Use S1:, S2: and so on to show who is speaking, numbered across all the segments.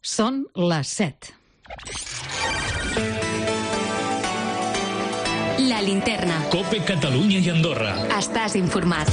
S1: Són les 7.
S2: La Linterna.
S3: COPE Catalunya i Andorra.
S2: Estàs informat.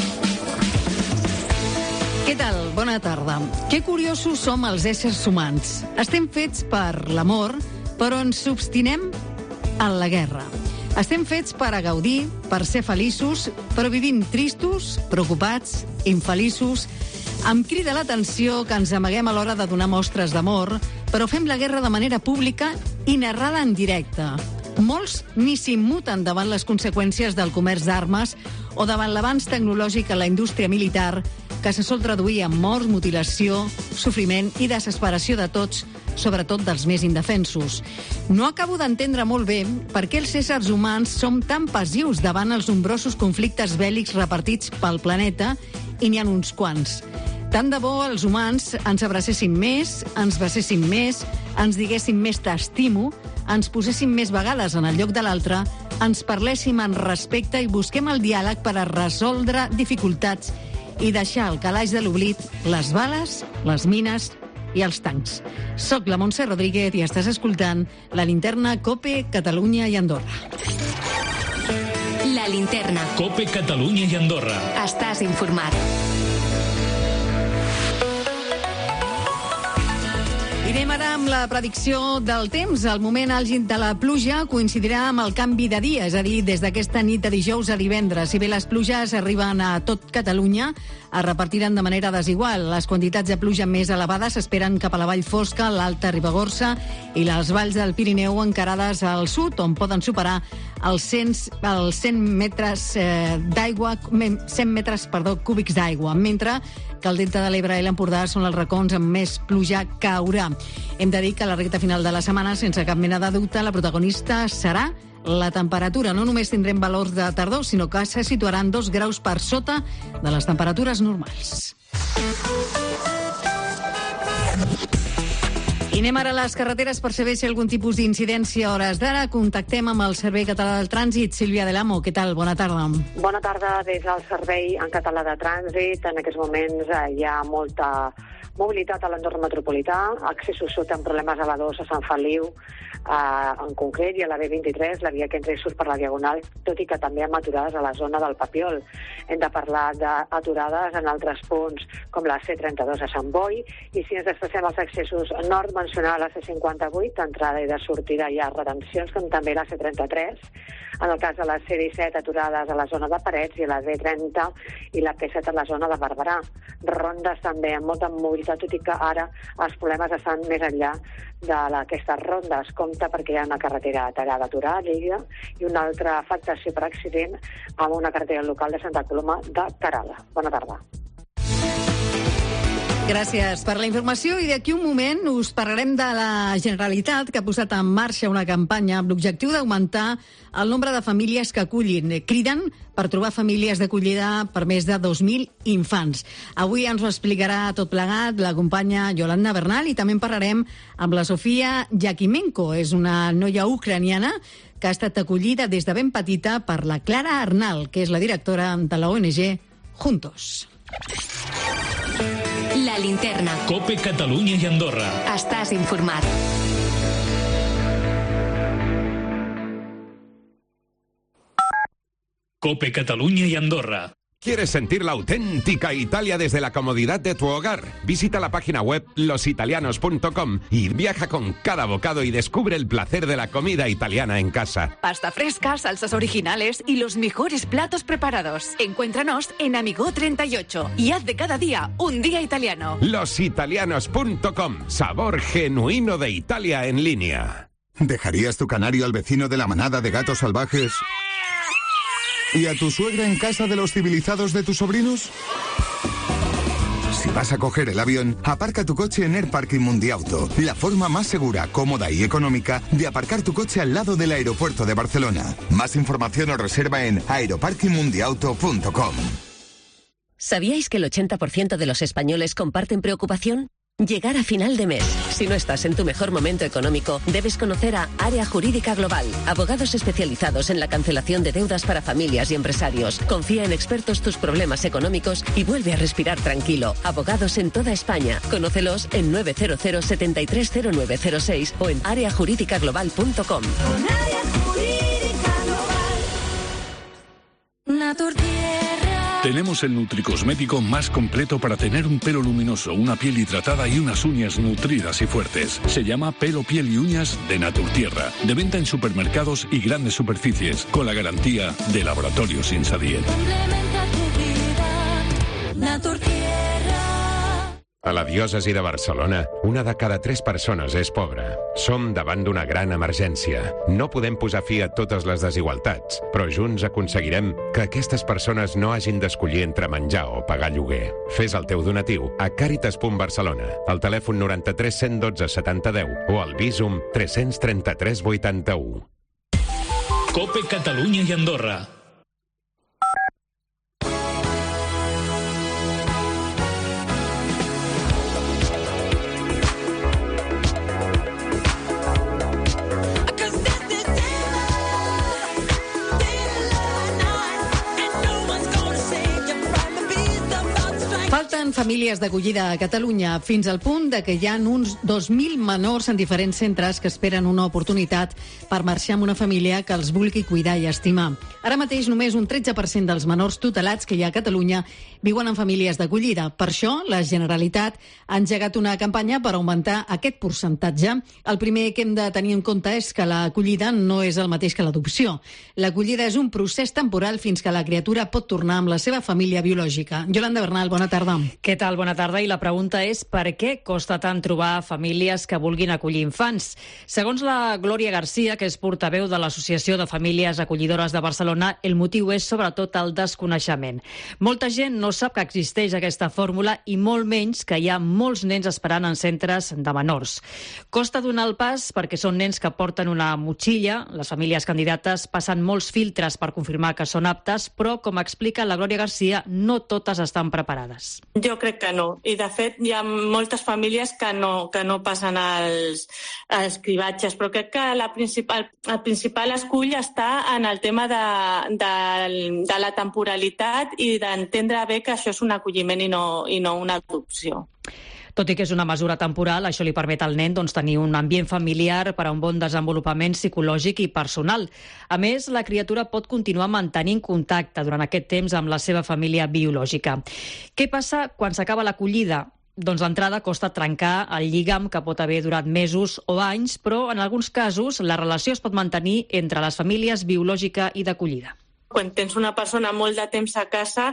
S1: Què tal? Bona tarda. Que curiosos som els éssers humans. Estem fets per l'amor, però ens obstinem en la guerra. Estem fets per a gaudir, per ser feliços, però vivim tristos, preocupats, infeliços. Em crida l'atenció que ens amaguem a l'hora de donar mostres d'amor, però fem la guerra de manera pública i narrada en directe. Molts ni s'immuten davant les conseqüències del comerç d'armes o davant l'avanç tecnològic a la indústria militar, que se sol traduir en morts, mutilació, sofriment i desesperació de tots, sobretot dels més indefensos. No acabo d'entendre molt bé per què els éssers humans som tan passius davant els nombrosos conflictes bèl·lics repartits pel planeta, i n'hi ha uns quants. Tant de bo els humans ens abracéssim més, ens beséssim més, ens diguéssim més t'estimo, ens poséssim més vegades en el lloc de l'altre, ens parléssim en respecte i busquem el diàleg per a resoldre dificultats i deixar al calaix de l'oblit les bales, les mines i els tancs. Soc la Montse Rodríguez i estàs escoltant La Linterna COPE Catalunya i Andorra.
S2: La Linterna.
S3: COPE Catalunya i Andorra.
S2: Estàs informat.
S1: I anem ara amb la predicció del temps. El moment àlgid de la pluja coincidirà amb el canvi de dia, és a dir, des d'aquesta nit de dijous a divendres. Si bé les pluges arriben a tot Catalunya, es repartiran de manera desigual. Les quantitats de pluja més elevades s'esperen cap a la Vall Fosca, l'Alta Ribagorça i les valls del Pirineu encarades al sud, on poden superar els 100 metres d'aigua, 100 metres cúbics d'aigua, mentre que el Delta de l'Ebre i l'Empordà són els racons amb més pluja caurà. Hem de dir que a la recta final de la setmana, sense cap mena de dubte, la protagonista serà la temperatura. No només tindrem valors de tardor, sinó que se situaran 2 graus per sota de les temperatures normals. I anem ara a les carreteres per saber si hi ha algun tipus d'incidència a hores d'ara. Contactem amb el Servei Català del Trànsit. Sílvia Delamo, què tal? Bona tarda.
S4: Bona tarda des del Servei en Català de Trànsit. En aquests moments hi ha molta mobilitat a l'entorn metropolità, accessos sud amb problemes a la 2 a Sant Feliu, en concret, i a la B23, la via que ens surt per la Diagonal, tot i que també amb aturades a la zona del Papiol. Hem de parlar d'aturades en altres punts, com la C32 a Sant Boi, i si ens desplacem als accessos nord, mencionar la C58, d'entrada i de sortida hi ha retencions, com també la C33, en el cas de la C17, aturades a la zona de Parets, i la D30 i la P7 a la zona de Barberà. Rondes també amb molta mobilitat, tot i que ara els problemes estan més enllà d'aquestes rondes. Compte perquè hi ha una carretera tallada a Torà, a Lleida, i una altra afectació per accident amb una carretera local de Santa Coloma de Terala. Bona tarda.
S1: Gràcies per la informació, i d'aquí un moment us parlarem de la Generalitat, que ha posat en marxa una campanya amb l'objectiu d'augmentar el nombre de famílies que acullin. Criden per trobar famílies d'acollida per més de 2.000 infants. Avui ens ho explicarà tot plegat la companya Yolanda Bernal, i també en parlarem amb la Sofia Yakimenko. És una noia ucraniana que ha estat acollida des de ben petita per la Clara Arnal, que és la directora de la ONG Juntos.
S2: La Linterna.
S3: COPE Catalunya i Andorra.
S2: Estàs informat.
S3: COPE Catalunya i Andorra.
S5: ¿Quieres sentir la auténtica Italia desde la comodidad de tu hogar? Visita la página web lositalianos.com y viaja con cada bocado y descubre el placer de la comida italiana en casa.
S6: Pasta fresca, salsas originales y los mejores platos preparados. Encuéntranos en Amigo 38 y haz de cada día un día italiano.
S5: Lositalianos.com. Sabor genuino de Italia en línea.
S7: ¿Dejarías tu canario al vecino de la manada de gatos salvajes y a tu suegra en casa de los civilizados de tus sobrinos? Si vas a coger el avión, aparca tu coche en Air Parking Mundiauto, la forma más segura, cómoda y económica de aparcar tu coche al lado del aeropuerto de Barcelona. Más información o reserva en aeroparkingmundiauto.com.
S8: ¿Sabíais que el 80% de los españoles comparten preocupación? Llegar a final de mes. Si no estás en tu mejor momento económico, debes conocer a Área Jurídica Global. Abogados especializados en la cancelación de deudas para familias y empresarios. Confía en expertos tus problemas económicos y vuelve a respirar tranquilo. Abogados en toda España. Conócelos en 900 730906 o en areajuridicaglobal.com.
S9: Tenemos el nutricosmético más completo para tener un pelo luminoso, una piel hidratada y unas uñas nutridas y fuertes. Se llama Pelo, Piel y Uñas de Naturtierra. De venta en supermercados y grandes superficies, con la garantía de Laboratorios Insadiet.
S5: A la diòcesi de Barcelona, 1 de cada 3 persones és pobra. Som davant d'una gran emergència. No podem posar fi a totes les desigualtats, però junts aconseguirem que aquestes persones no hagin d'escollir entre menjar o pagar lloguer. Fes el teu donatiu a Càritas.Barcelona, al telèfon 93 112 70 10 o al Bizum 333 81.
S3: COPE Catalunya i Andorra.
S1: Falten famílies d'acollida a Catalunya fins al punt de que hi ha uns 2.000 menors en diferents centres que esperen una oportunitat per marxar amb una família que els vulgui cuidar i estimar. Ara mateix només un 13% dels menors tutelats que hi ha a Catalunya viuen en famílies d'acollida. Per això, la Generalitat ha engegat una campanya per augmentar aquest percentatge. El primer que hem de tenir en compte és que l'acollida no és el mateix que l'adopció. L'acollida és un procés temporal fins que la criatura pot tornar amb la seva família biològica. Yolanda Bernal, bona tarda.
S10: Què tal? Bona tarda. I la pregunta és per què costa tant trobar famílies que vulguin acollir infants? Segons la Glòria Garcia, que és portaveu de l'Associació de Famílies Acollidores de Barcelona, el motiu és sobretot el desconeixement. Molta gent no sap que existeix aquesta fórmula i molt menys que hi ha molts nens esperant en centres de menors. Costa donar el pas perquè són nens que porten una motxilla. Les famílies candidates passen molts filtres per confirmar que són aptes, però, com explica la Glòria Garcia, no totes estan preparades.
S11: Jo crec que no. I, de fet, hi ha moltes famílies que no passen els cribatges, però crec que el principal escull està en el tema de la temporalitat i d'entendre bé que això és un acolliment i no una adopció.
S10: Tot i que és una mesura temporal, això li permet al nen tenir un ambient familiar per a un bon desenvolupament psicològic i personal. A més, la criatura pot continuar mantenint contacte durant aquest temps amb la seva família biològica. Què passa quan s'acaba l'acollida? Doncs d'entrada costa trencar el lligam que pot haver durat mesos o anys, però en alguns casos la relació es pot mantenir entre les famílies biològica i d'acollida.
S11: Quan tens una persona molt de temps a casa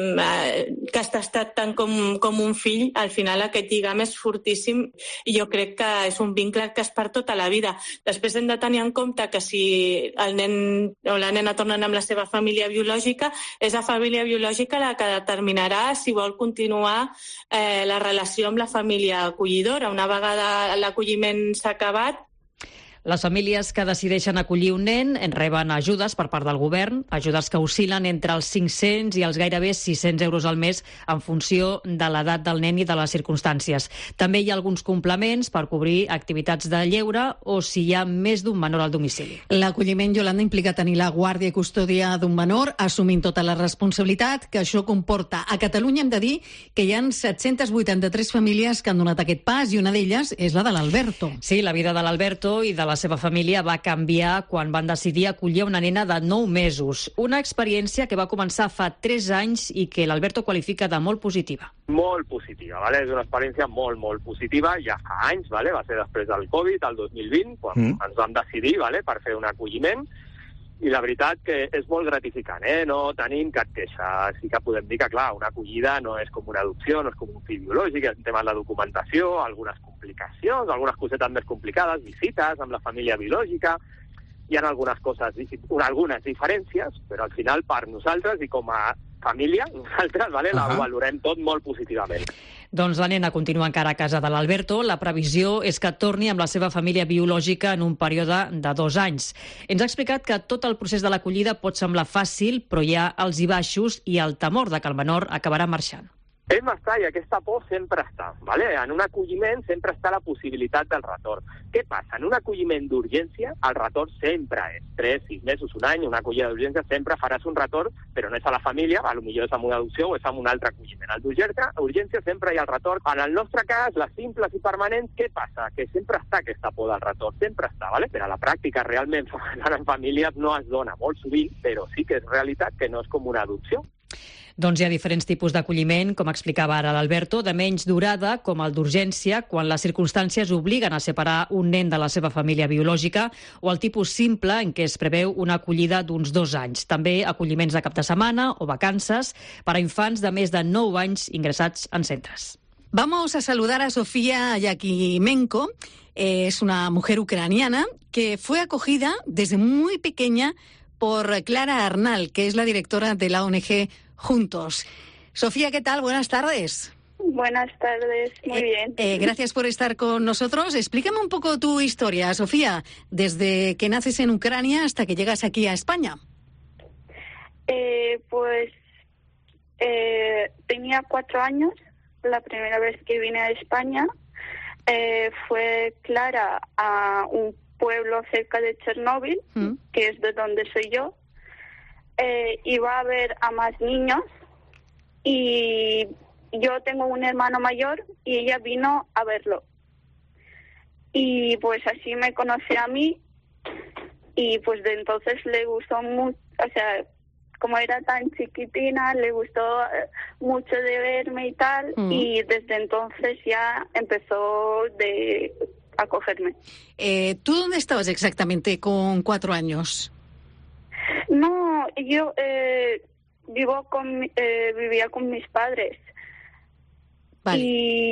S11: que està estat tant com un fill, al final aquest lligam és fortíssim i jo crec que és un vincle que és per tota la vida. Després hem de tenir en compte que si el nen o la nena tornen amb la seva família biològica, és la família biològica la que determinarà si vol continuar la relació amb la família acollidora. Una vegada l'acolliment s'ha acabat,
S10: les famílies que decideixen acollir un nen reben ajudes per part del govern, ajudes que oscil·len entre els 500 i els gairebé 600 euros al mes en funció de l'edat del nen i de les circumstàncies. També hi ha alguns complements per cobrir activitats de lleure o si hi ha més d'un menor al domicili.
S1: L'acolliment, Yolanda, implica tenir la guàrdia i custòdia d'un menor, assumint tota la responsabilitat que això comporta. A Catalunya hem de dir que hi ha 783 famílies que han donat aquest pas i una d'elles és la de l'Alberto.
S10: Sí, la vida de l'Alberto i de la seva família va canviar quan van decidir acollir una nena de 9 mesos. Una experiència que va començar fa 3 anys i que l'Alberto qualifica de molt positiva.
S12: Molt positiva, ¿vale? És una experiència molt, molt positiva. Ja fa anys, ¿vale? Va ser després del Covid, el 2020, quan ens vam decidir, ¿vale? Per fer un acolliment. I la veritat que és molt gratificant, No tenim cap queixa. Sí que podem dir que, clar, una acollida no és com una adopció, no és com un fill biològic, el tema de la documentació, algunes complicacions, algunes cosetes més complicades, visites amb la família biològica, hi ha algunes diferències, però al final per nosaltres i com a família, nosaltres, ¿vale? La valorem tot molt positivament.
S10: Doncs la nena continua encara a casa de l'Alberto. La previsió és que torni amb la seva família biològica en un període de 2 anys. Ens ha explicat que tot el procés de l'acollida pot semblar fàcil, però hi ha alts i baixos i el temor de que el menor acabarà marxant.
S12: Hem d'estar, i aquesta por sempre està. ¿Vale? En un acolliment sempre està la possibilitat del retorn. Què passa? En un acolliment d'urgència, el retorn sempre és 3, 6 mesos, un any, una acollida d'urgència, sempre faràs un retorn, però no és a la família, potser és amb una adopció o és amb un altre acolliment. El d'urgència sempre hi ha el retorn. En el nostre cas, les simples i permanents, què passa? Que sempre està aquesta por del retorn, sempre està, ¿vale? Però a la pràctica realment en famílies no es dona molt sovint, però sí que és realitat que no és com una adopció.
S10: Doncs hi ha diferents tipus d'acolliment, com explicava ara l'Alberto, de menys durada, com el d'urgència, quan les circumstàncies obliguen a separar un nen de la seva família biològica, o el tipus simple, en què es preveu una acollida d'uns 2 anys. També acolliments de cap de setmana o vacances per a infants de més de 9 anys ingressats en centres.
S1: Vamos a saludar a Sofía Yakimenko. Es una mujer ucraniana que fue acogida desde muy pequeña por Clara Arnal, que es la directora de la ONG Juntos. Sofía, ¿qué tal? Buenas tardes.
S13: Buenas tardes, muy bien.
S1: Gracias por estar con nosotros. Explícame un poco tu historia, Sofía, desde que naces en Ucrania hasta que llegas aquí a España.
S13: Tenía 4 años, la primera vez que vine a España. Fue Clara a un pueblo cerca de Chernóbil, que es de donde soy yo. Iba a ver a más niños y yo tengo un hermano mayor y ella vino a verlo. Y pues así me conoció a mí y pues de entonces le gustó mucho, o sea, como era tan chiquitina, le gustó mucho de verme y tal, y desde entonces ya empezó a cogerme.
S1: ¿Tú dónde estabas exactamente con 4 años?
S13: No, yo vivía con mis padres.
S1: Vale.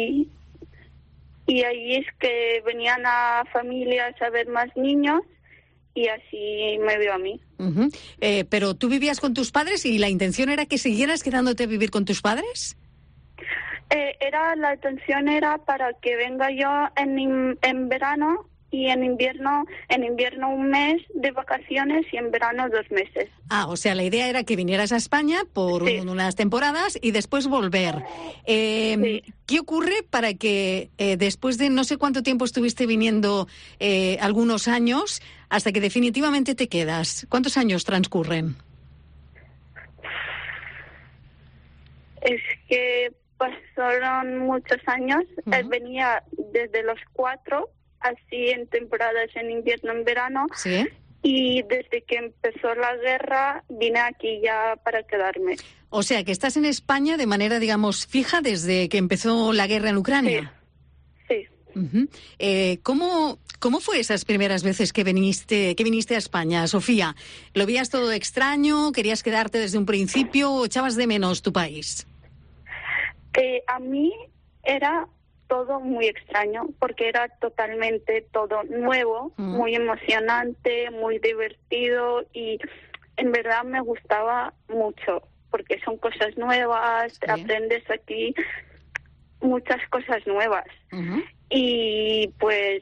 S13: Y ahí es que venían a familias a ver más niños y así me vio a mí.
S1: Pero tú vivías con tus padres y la intención era que siguieras quedándote a vivir con tus padres.
S13: La intención era para que venga yo en verano y en invierno 1 mes de vacaciones y en verano 2 meses.
S1: O sea, la idea era que vinieras a España por unas temporadas y después volver. Sí. ¿Qué ocurre para que después de no sé cuánto tiempo estuviste viniendo, algunos años, hasta que definitivamente te quedas? ¿Cuántos años transcurren?
S13: Es que pasaron muchos años. Venía desde los 4, así en temporadas en invierno, en verano.
S1: ¿Sí?
S13: Y desde que empezó la guerra vine aquí ya para quedarme.
S1: O sea, que estás en España de manera, digamos, fija desde que empezó la guerra en Ucrania.
S13: Sí.
S1: ¿Cómo fue esas primeras veces que viniste a España, Sofía? ¿Lo veías todo extraño? ¿Querías quedarte desde un principio o echabas de menos tu país?
S13: A mí era todo muy extraño, porque era totalmente todo nuevo, muy emocionante, muy divertido y en verdad me gustaba mucho, porque son cosas nuevas, aprendes aquí muchas cosas nuevas. Y pues,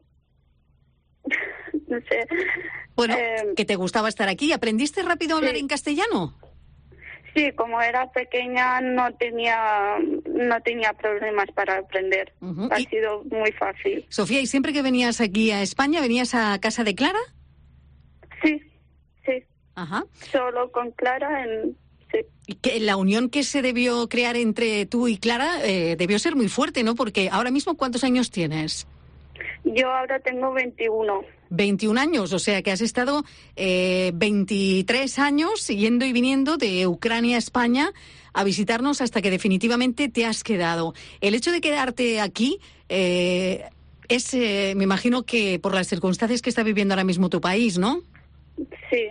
S13: no sé.
S1: Bueno, que te gustaba estar aquí. ¿Aprendiste rápido a hablar en castellano?
S13: Sí, como era pequeña no tenía problemas para aprender. Ha sido muy fácil.
S1: Sofía, ¿y siempre que venías aquí a España, venías a casa de Clara?
S13: Sí.
S1: Ajá.
S13: Solo con Clara. Sí.
S1: Y que la unión que se debió crear entre tú y Clara debió ser muy fuerte, ¿no? Porque ahora mismo, ¿cuántos años tienes?
S13: Yo ahora tengo 21.
S1: 21 años, o sea que has estado 23 años yendo y viniendo de Ucrania a España a visitarnos hasta que definitivamente te has quedado. El hecho de quedarte aquí es, me imagino que por las circunstancias que está viviendo ahora mismo tu país, ¿no?
S13: Sí.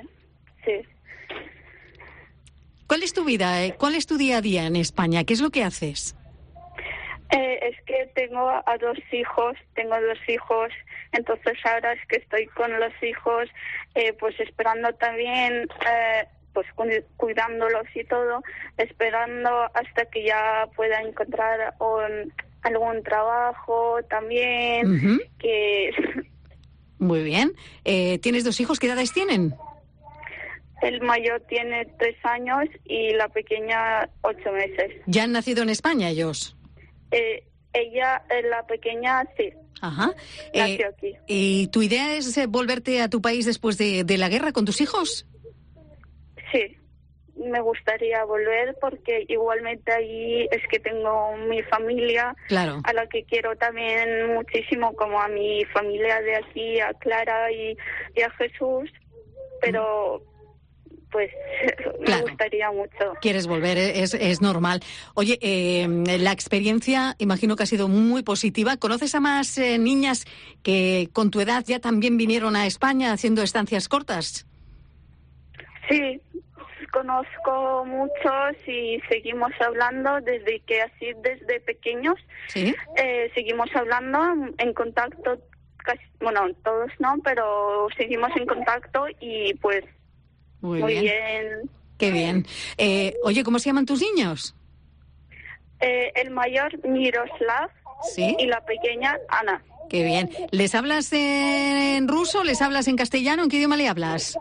S1: ¿Cuál es tu vida? ¿Cuál es tu día a día en España? ¿Qué es lo que haces?
S13: Es que tengo 2 hijos, entonces ahora es que estoy con los hijos, pues esperando también, pues cuidándolos y todo, esperando hasta que ya pueda encontrar algún trabajo también.
S1: Muy bien. ¿Tienes 2 hijos? ¿Qué edades tienen?
S13: El mayor tiene 3 años y la pequeña 8 meses.
S1: ¿Ya han nacido en España ellos?
S13: Ella, la pequeña, sí.
S1: Ajá.
S13: Nació aquí.
S1: ¿Y tu idea es volverte a tu país después de la guerra con tus hijos?
S13: Sí, me gustaría volver porque igualmente ahí es que tengo mi familia,
S1: claro,
S13: a la que quiero también muchísimo, como a mi familia de aquí, a Clara y a Jesús, pero pues
S1: claro,
S13: me gustaría mucho.
S1: Quieres volver, es normal. Oye, la experiencia imagino que ha sido muy positiva. ¿Conoces a más niñas que con tu edad ya también vinieron a España haciendo estancias cortas?
S13: Sí, conozco muchos y seguimos hablando desde pequeños.
S1: ¿Sí?
S13: Seguimos hablando, en contacto, casi, bueno, todos no, pero seguimos en contacto y pues muy bien.
S1: Qué bien. Oye, ¿cómo se llaman tus niños?
S13: El mayor, Miroslav,
S1: ¿sí?
S13: Y la pequeña, Ana.
S1: Qué bien. ¿Les hablas en ruso? ¿Les hablas en castellano? ¿En qué idioma le hablas?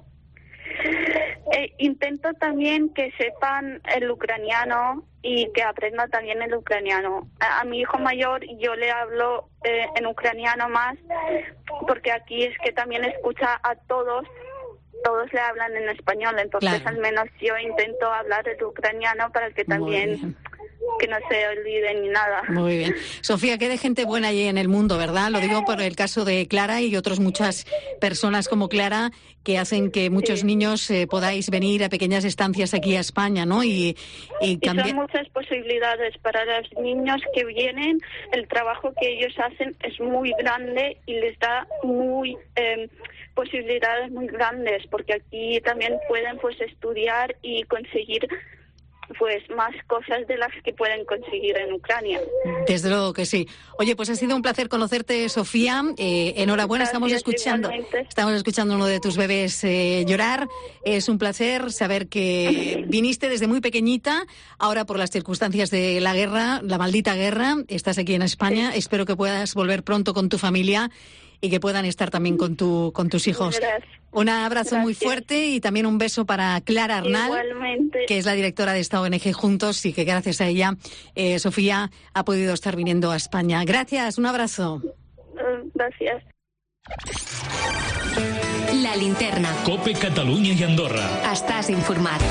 S13: Intento también que sepan el ucraniano y que aprendan también el ucraniano. A mi hijo mayor yo le hablo en ucraniano más, porque aquí es que también escucha a todos le hablan en español, entonces claro, al menos yo intento hablar el ucraniano para que también que no se olviden ni nada.
S1: Muy bien. Sofía, qué de gente buena hay en el mundo, ¿verdad? Lo digo por el caso de Clara y otras muchas personas como Clara que hacen que muchos niños podáis venir a pequeñas estancias aquí a España, ¿no? Y
S13: son muchas posibilidades para los niños que vienen. El trabajo que ellos hacen es muy grande y les da posibilidades muy grandes, porque aquí también pueden pues estudiar y conseguir pues más cosas de las que pueden conseguir en Ucrania.
S1: Desde luego que sí. Oye, pues ha sido un placer conocerte, Sofía. Enhorabuena. Gracias, estamos escuchando a uno de tus bebés llorar. Es un placer saber que viniste desde muy pequeñita. Ahora, por las circunstancias de la guerra, la maldita guerra, estás aquí en España. Sí. Espero que puedas volver pronto con tu familia y que puedan estar también con tus hijos.
S13: Gracias.
S1: Un abrazo muy fuerte y también un beso para Clara Arnal,
S13: igualmente,
S1: que es la directora de esta ONG Juntos y que gracias a ella Sofía ha podido estar viniendo a España. Gracias, un abrazo.
S13: Gracias.
S2: La linterna.
S3: COPE Catalunya i Andorra.
S2: Estàs informat.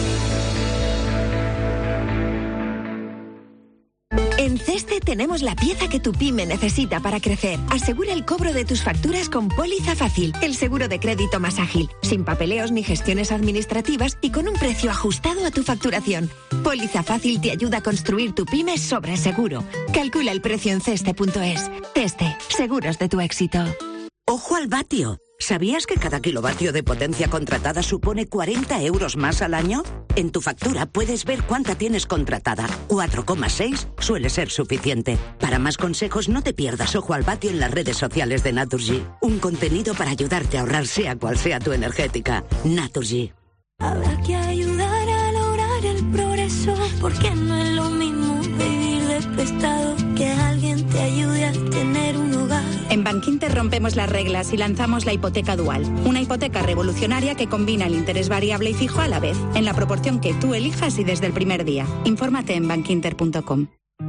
S14: En CESTE tenemos la pieza que tu pyme necesita para crecer. Asegura el cobro de tus facturas con Póliza Fácil, el seguro de crédito más ágil, sin papeleos ni gestiones administrativas y con un precio ajustado a tu facturación. Póliza Fácil te ayuda a construir tu pyme sobre seguro. Calcula el precio en CESTE.es. CESTE, seguros de tu éxito.
S15: ¡Ojo al vatio! ¿Sabías que cada kilovatio de potencia contratada supone 40 euros más al año? En tu factura puedes ver cuánta tienes contratada. 4,6 suele ser suficiente. Para más consejos, no te pierdas Ojo al vatio en las redes sociales de Naturgy. Un contenido para ayudarte a ahorrar sea cual sea tu energética. Naturgy.
S16: Habrá que ayudar a lograr el progreso, porque no es lo mismo vivir de prestado que alguien te ayude a tener un hogar.
S17: En Bankinter rompemos las reglas y lanzamos la hipoteca dual, una hipoteca revolucionaria que combina el interés variable y fijo a la vez, en la proporción que tú elijas y desde el primer día. Infórmate en bankinter.com.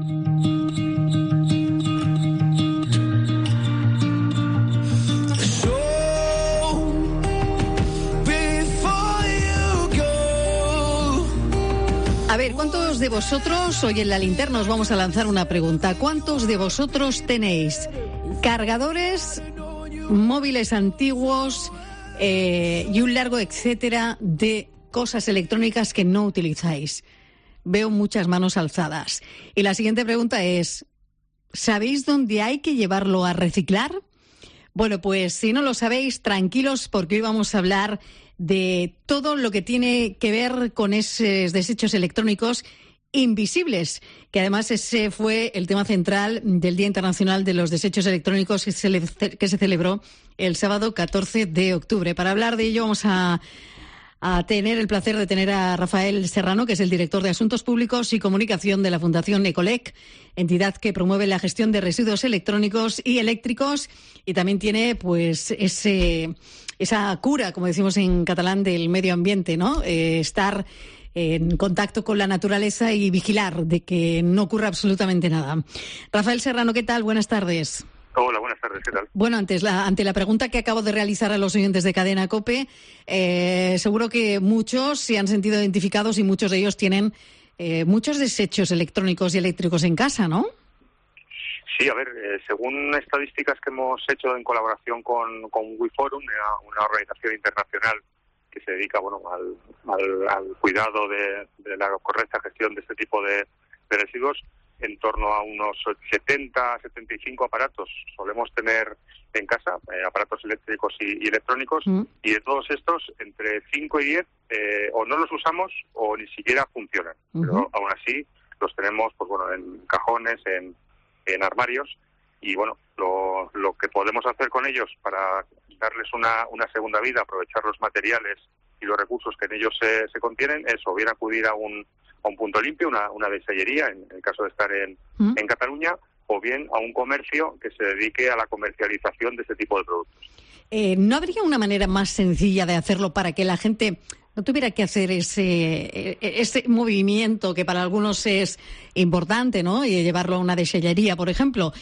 S1: A ver, ¿cuántos de vosotros, hoy en la linterna os vamos a lanzar una pregunta? ¿Cuántos de vosotros tenéis cargadores, móviles antiguos y un largo etcétera de cosas electrónicas que no utilizáis? Veo muchas manos alzadas. Y la siguiente pregunta es, ¿sabéis dónde hay que llevarlo a reciclar? Bueno, pues si no lo sabéis, tranquilos, porque hoy vamos a hablar de todo lo que tiene que ver con esos desechos electrónicos invisibles, que además ese fue el tema central del Día Internacional de los Desechos Electrónicos que se celebró el sábado 14 de octubre. Para hablar de ello vamos a tener el placer de tener a Rafael Serrano, que es el director de Asuntos Públicos y Comunicación de la Fundación Ecolec, entidad que promueve la gestión de residuos electrónicos y eléctricos, y también tiene pues ese esa cura, como decimos en catalán, del medio ambiente, ¿no? Estar en contacto con la naturaleza y vigilar de que no ocurra absolutamente nada. Rafael Serrano, ¿qué tal? Buenas tardes.
S18: Hola, buenas tardes, ¿qué tal?
S1: Bueno, ante la pregunta que acabo de realizar a los oyentes de Cadena COPE, seguro que muchos se han sentido identificados y muchos de ellos tienen muchos desechos electrónicos y eléctricos en casa, ¿no?
S18: Sí, a ver, según estadísticas que hemos hecho en colaboración con WeForum, una organización internacional que se dedica al cuidado de la correcta gestión de este tipo de residuos, en torno a unos 70-75 aparatos solemos tener en casa, aparatos eléctricos y electrónicos, y de todos estos, entre 5 y 10 o no los usamos o ni siquiera funcionan. Pero aún así los tenemos en cajones, en armarios, y lo que podemos hacer con ellos para darles una segunda vida, aprovechar los materiales y los recursos que en ellos se contienen, es o bien acudir a un punto limpio, una desellería, en el caso de estar en Cataluña, o bien a un comercio que se dedique a la comercialización de este tipo de productos.
S1: ¿No habría una manera más sencilla de hacerlo para que la gente no tuviera que hacer ese movimiento que para algunos es importante, ¿no? Y llevarlo a una desellería, por ejemplo?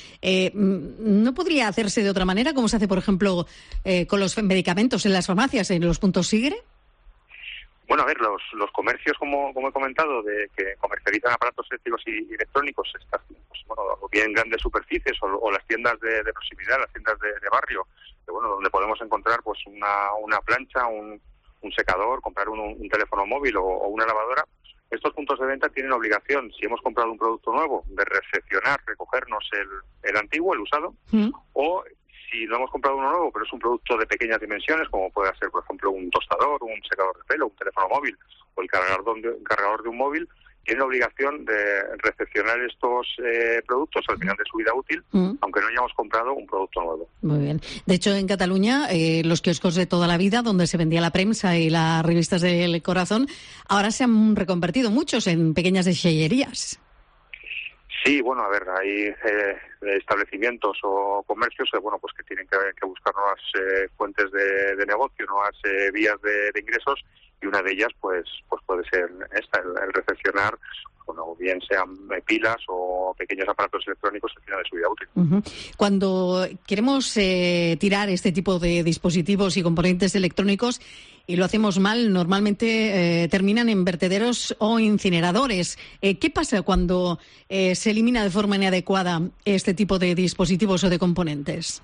S1: ¿No podría hacerse de otra manera, como se hace, por ejemplo, con los medicamentos en las farmacias, en los puntos Sigre?
S18: Bueno, a ver, los comercios, como he comentado, que comercializan aparatos eléctricos y electrónicos, o bien grandes superficies o las tiendas de proximidad, las tiendas de barrio, donde podemos encontrar una plancha, un secador, comprar un teléfono móvil o una lavadora. Estos puntos de venta tienen obligación, si hemos comprado un producto nuevo, de recepcionar, recogernos el antiguo, el usado, o si no hemos comprado uno nuevo, pero es un producto de pequeñas dimensiones, como puede ser, por ejemplo, un tostador, un secador de pelo, un teléfono móvil o el cargador de un móvil, tiene la obligación de recepcionar estos productos al final de su vida útil, aunque no hayamos comprado un producto nuevo.
S1: Muy bien. De hecho, en Cataluña, los kioscos de toda la vida, donde se vendía la prensa y las revistas del corazón, ahora se han reconvertido muchos en pequeñas desellerías.
S18: Sí, a ver, hay establecimientos o comercios que tienen que buscar nuevas fuentes de negocio, nuevas vías de ingresos, y una de ellas pues puede ser esta, el recepcionar, bien sean pilas o pequeños aparatos electrónicos al final de su vida útil.
S1: Cuando queremos tirar este tipo de dispositivos y componentes electrónicos y lo hacemos mal, normalmente terminan en vertederos o incineradores. ¿Qué pasa cuando se elimina de forma inadecuada este tipo de dispositivos o de componentes?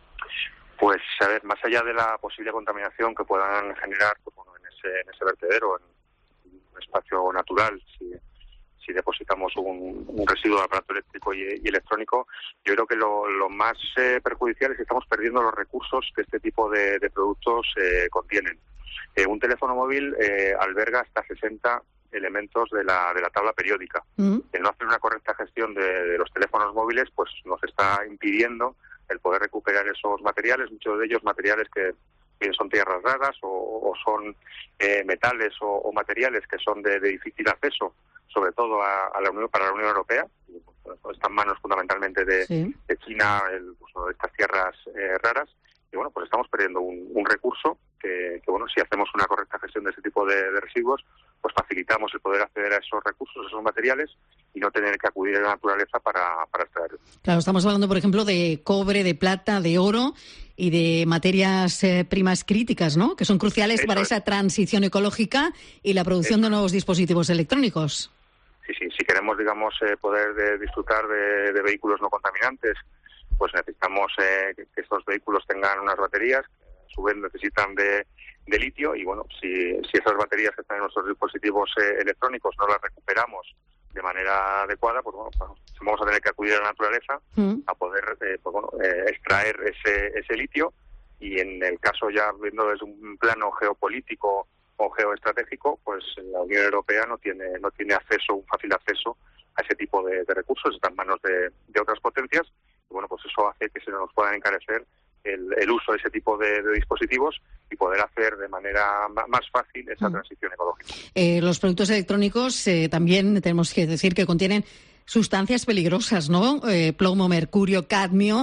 S18: Pues, a ver, más allá de la posible contaminación que puedan generar en ese vertedero, en un espacio natural, si depositamos un residuo de aparato eléctrico y electrónico, yo creo que lo más perjudicial es que estamos perdiendo los recursos que este tipo de productos contienen. Un teléfono móvil alberga hasta 60 elementos de la tabla periódica. El no hacer una correcta gestión de los teléfonos móviles pues nos está impidiendo el poder recuperar esos materiales, muchos de ellos materiales que bien son tierras raras o son metales o materiales que son de difícil acceso, sobre todo para la Unión Europea. Están en manos fundamentalmente de China, de estas tierras raras. Y pues estamos perdiendo un recurso que si hacemos una correcta gestión de ese tipo de residuos, pues facilitamos el poder acceder a esos recursos, esos materiales, y no tener que acudir a la naturaleza para extraerlos.
S1: Claro, estamos hablando, por ejemplo, de cobre, de plata, de oro y de materias primas críticas, ¿no? Que son cruciales para esa transición ecológica y la producción de nuevos dispositivos electrónicos.
S18: Sí, si queremos, poder disfrutar de vehículos no contaminantes, pues necesitamos que estos vehículos tengan unas baterías, que a su vez necesitan de litio, y si esas baterías que están en nuestros dispositivos electrónicos no las recuperamos de manera adecuada, pues vamos a tener que acudir a la naturaleza a poder extraer ese litio, y en el caso, ya viendo desde un plano geopolítico o geoestratégico, pues la Unión Europea no tiene un fácil acceso a ese tipo de recursos, está en manos de otras potencias, y pues eso hace que se nos puedan encarecer el uso de ese tipo de dispositivos y poder hacer de manera más fácil esa transición ecológica.
S1: Los productos electrónicos también tenemos que decir que contienen sustancias peligrosas, ¿no? Plomo, mercurio, cadmio,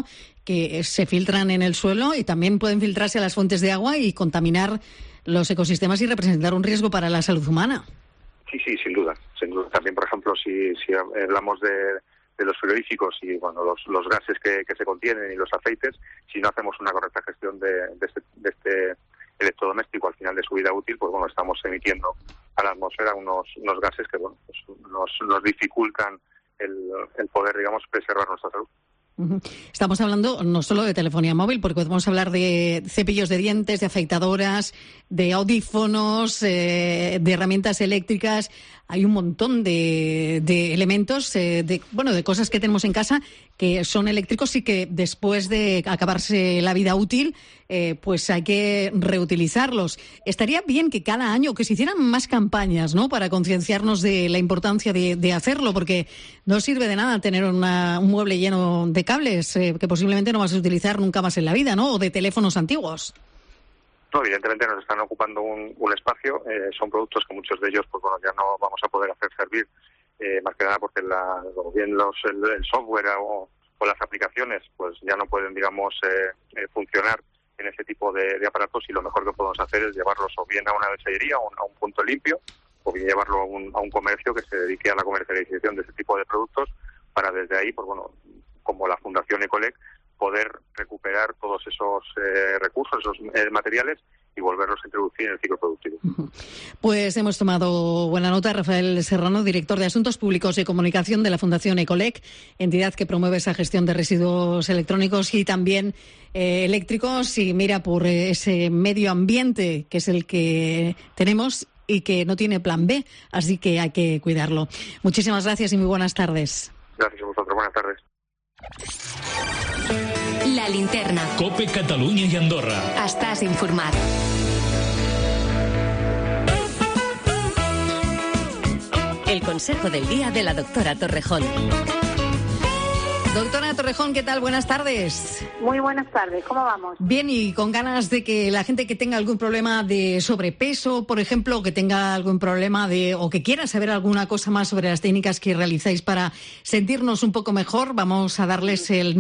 S1: que se filtran en el suelo y también pueden filtrarse a las fuentes de agua y contaminar los ecosistemas y representar un riesgo para la salud humana.
S18: Sí, sin duda. También, por ejemplo, si hablamos de los frigoríficos y los gases que se contienen y los aceites, si no hacemos una correcta gestión de este electrodoméstico al final de su vida útil, pues estamos emitiendo a la atmósfera unos gases que nos dificultan el poder, preservar nuestra salud.
S1: Estamos hablando no solo de telefonía móvil, porque podemos hablar de cepillos de dientes, de afeitadoras, de audífonos, de herramientas eléctricas. Hay un montón de elementos, de cosas que tenemos en casa que son eléctricos y que después de acabarse la vida útil, pues hay que reutilizarlos. Estaría bien que cada año que se hicieran más campañas, ¿no?, para concienciarnos de la importancia de hacerlo, porque no sirve de nada tener un mueble lleno de cables que posiblemente no vas a utilizar nunca más en la vida, ¿no?, o de teléfonos antiguos.
S18: No, evidentemente nos están ocupando un espacio. Son productos que muchos de ellos, ya no vamos a poder hacer servir, más que nada porque el software o las aplicaciones, pues ya no pueden, funcionar en ese tipo de aparatos, y lo mejor que podemos hacer es llevarlos o bien a una besellería o a un punto limpio, o bien llevarlo a un comercio que se dedique a la comercialización de ese tipo de productos, para desde ahí, como la Fundación Ecolec, poder recuperar todos esos recursos, esos materiales, y volverlos a introducir en el ciclo productivo.
S1: Pues hemos tomado buena nota. Rafael Serrano, director de Asuntos Públicos y Comunicación de la Fundación Ecolec, entidad que promueve esa gestión de residuos electrónicos y también eléctricos, y mira por ese medio ambiente que es el que tenemos y que no tiene plan B, así que hay que cuidarlo. Muchísimas gracias y muy buenas tardes.
S18: Gracias a vosotros. Buenas tardes.
S2: La linterna.
S3: COPE Catalunya i Andorra.
S2: Estàs informat.
S8: El consejo del día de la doctora Torrejón.
S1: Doctora Torrejón, ¿qué tal? Buenas tardes.
S4: Muy buenas tardes, ¿cómo vamos?
S1: Bien, y con ganas de que la gente que tenga algún problema de sobrepeso, por ejemplo, que tenga algún problema o que quiera saber alguna cosa más sobre las técnicas que realizáis para sentirnos un poco mejor, vamos a darles el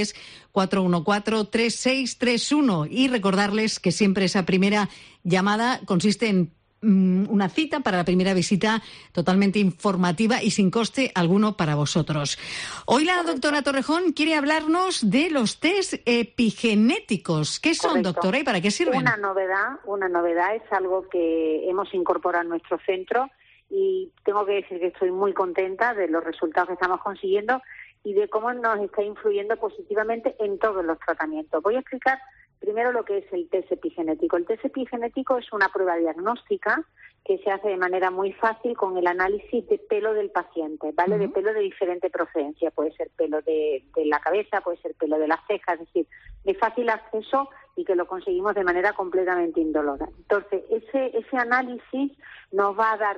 S1: 93-414-3631 y recordarles que siempre esa primera llamada consiste en una cita para la primera visita totalmente informativa y sin coste alguno para vosotros. Hoy la doctora Torrejón quiere hablarnos de los test epigenéticos. ¿Qué son, doctora, y para qué sirven?
S4: Una novedad, es algo que hemos incorporado en nuestro centro, y tengo que decir que estoy muy contenta de los resultados que estamos consiguiendo y de cómo nos está influyendo positivamente en todos los tratamientos. Voy a explicar primero lo que es el test epigenético. El test epigenético es una prueba diagnóstica que se hace de manera muy fácil con el análisis de pelo del paciente, ¿vale? De pelo de diferente procedencia. Puede ser pelo de la cabeza, puede ser pelo de las cejas, es decir, de fácil acceso y que lo conseguimos de manera completamente indolora. Entonces, ese análisis nos va a dar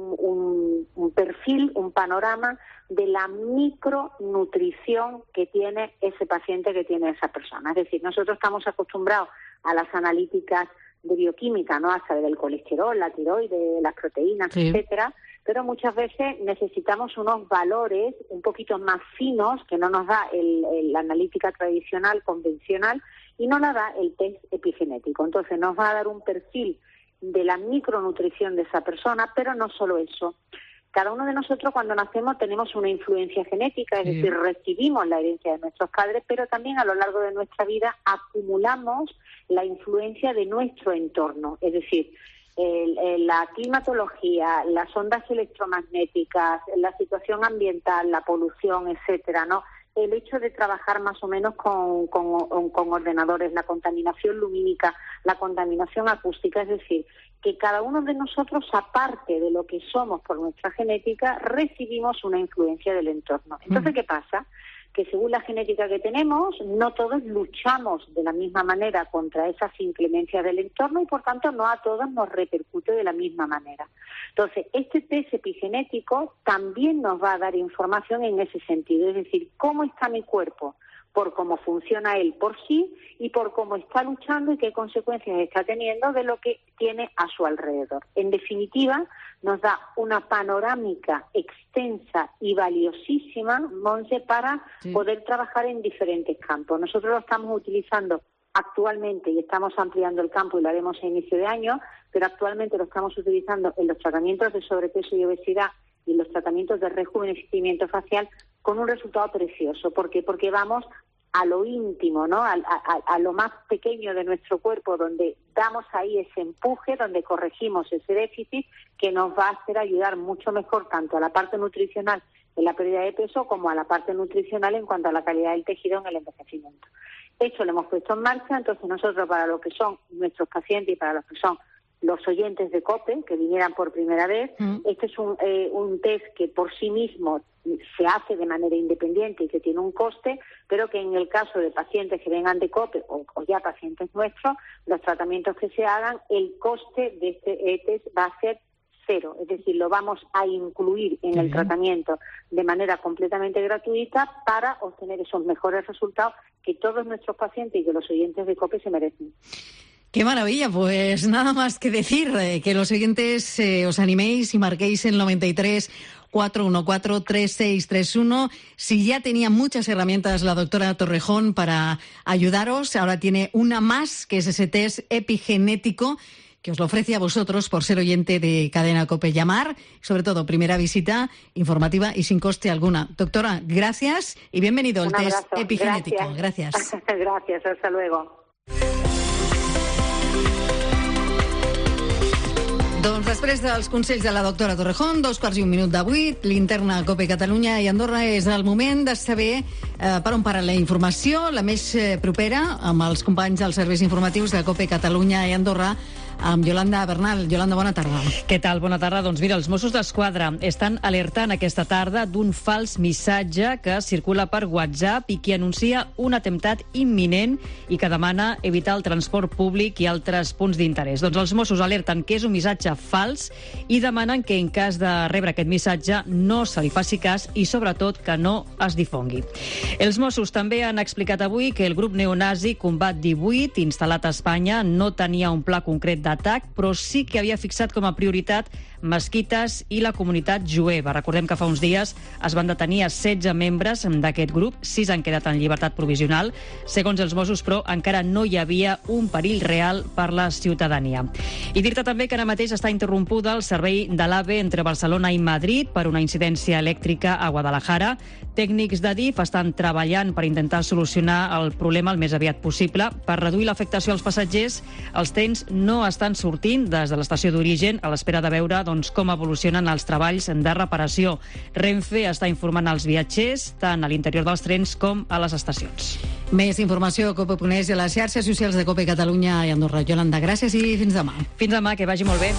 S4: un perfil, un panorama de la micronutrición que tiene ese paciente, que tiene esa persona. Es decir, nosotros estamos acostumbrados a las analíticas de bioquímica, ¿no?, a saber el colesterol, la tiroides, las proteínas, etcétera, pero muchas veces necesitamos unos valores un poquito más finos que no nos da la analítica tradicional, convencional, y no la da el test epigenético. Entonces nos va a dar un perfil de la micronutrición de esa persona, pero no solo eso. Cada uno de nosotros cuando nacemos tenemos una influencia genética, es decir, recibimos la herencia de nuestros padres, pero también a lo largo de nuestra vida acumulamos la influencia de nuestro entorno, es decir, la climatología, las ondas electromagnéticas, la situación ambiental, la polución, etcétera, ¿no? El hecho de trabajar más o menos con ordenadores, la contaminación lumínica, la contaminación acústica, es decir, que cada uno de nosotros, aparte de lo que somos por nuestra genética, recibimos una influencia del entorno. Entonces, ¿qué pasa? Que según la genética que tenemos, no todos luchamos de la misma manera contra esas inclemencias del entorno y, por tanto, no a todos nos repercute de la misma manera. Entonces, este test epigenético también nos va a dar información en ese sentido, es decir, cómo está mi cuerpo
S19: por cómo funciona él por sí y por cómo está luchando y qué consecuencias está teniendo de lo que tiene a su alrededor. En definitiva, nos da una panorámica extensa y valiosísima, Monse, para poder trabajar en diferentes campos. Nosotros lo estamos utilizando actualmente y estamos ampliando el campo y lo haremos a inicio de año, pero actualmente lo estamos utilizando en los tratamientos de sobrepeso y obesidad y en los tratamientos de rejuvenecimiento facial con un resultado precioso. ¿Por qué? Porque vamos a lo íntimo, ¿no? A lo más pequeño de nuestro cuerpo, donde damos ahí ese empuje, donde corregimos ese déficit que nos va a hacer ayudar mucho mejor tanto a la parte nutricional en la pérdida de peso como a la parte nutricional en cuanto a la calidad del tejido en el envejecimiento. Esto lo hemos puesto en marcha, entonces nosotros para lo que son nuestros pacientes y para los que son los oyentes de COPE, que vinieran por primera vez, este es un test que por sí mismo se hace de manera independiente y que tiene un coste, pero que en el caso de pacientes que vengan de COPE o ya pacientes nuestros, los tratamientos que se hagan, el coste de este test va a ser cero, es decir, lo vamos a incluir en el tratamiento de manera completamente gratuita para obtener esos mejores resultados que todos nuestros pacientes y que los oyentes de COPE se merecen.
S1: ¡Qué maravilla! Pues nada más que decir, que los oyentes os animéis y marquéis el 93 414 3631. Si ya tenía muchas herramientas la doctora Torrejón para ayudaros, ahora tiene una más, que es ese test epigenético, que os lo ofrece a vosotros por ser oyente de Cadena COPE. Llamar, sobre todo, primera visita informativa y sin coste alguna. Doctora, gracias y bienvenido al test epigenético. Gracias.
S19: Gracias, hasta luego.
S1: Doncs després dels consells de la doctora Torrejón, 2:01 linterna COPE Catalunya i Andorra, és el moment de saber per on para la informació, la més propera, amb els companys dels serveis informatius de COPE Catalunya i Andorra, amb Yolanda Bernal. Yolanda, bona tarda.
S10: Què tal? Bona tarda. Doncs mira, els Mossos d'Esquadra estan alertant aquesta tarda d'un fals missatge que circula per WhatsApp i que anuncia un atemptat imminent i que demana evitar el transport públic i altres punts d'interès. Doncs els Mossos alerten que és un missatge fals i demanen que en cas de rebre aquest missatge no se li faci cas i sobretot que no es difongui. Els Mossos també han explicat avui que el grup neonazi Combat 18, instal·lat a Espanya, no tenia un pla concret d'atac, però sí que havia fixat com a prioritat mesquites i la comunitat jueva. Recordem que fa uns dies es van detenir a 16 membres d'aquest grup, 6 han quedat en llibertat provisional. Segons els Mossos, però, encara no hi havia un perill real per la ciutadania. I dir-te també que ara mateix està interrompuda el servei de l'AVE entre Barcelona i Madrid per una incidència elèctrica a Guadalajara. Tècnics de DIF estan treballant per intentar solucionar el problema el més aviat possible. Per reduir l'afectació als passatgers, els trens no estan sortint des de l'estació d'origen a l'espera de veure com evolucionen els treballs de reparació. Renfe està informant als viatgers tant a l'interior dels trens com a les estacions.
S1: Més informació a COPE.es i a les xarxes socials de COPE Catalunya i Andorra. Yolanda, gràcies i fins demà.
S10: Fins demà, que vagi molt bé.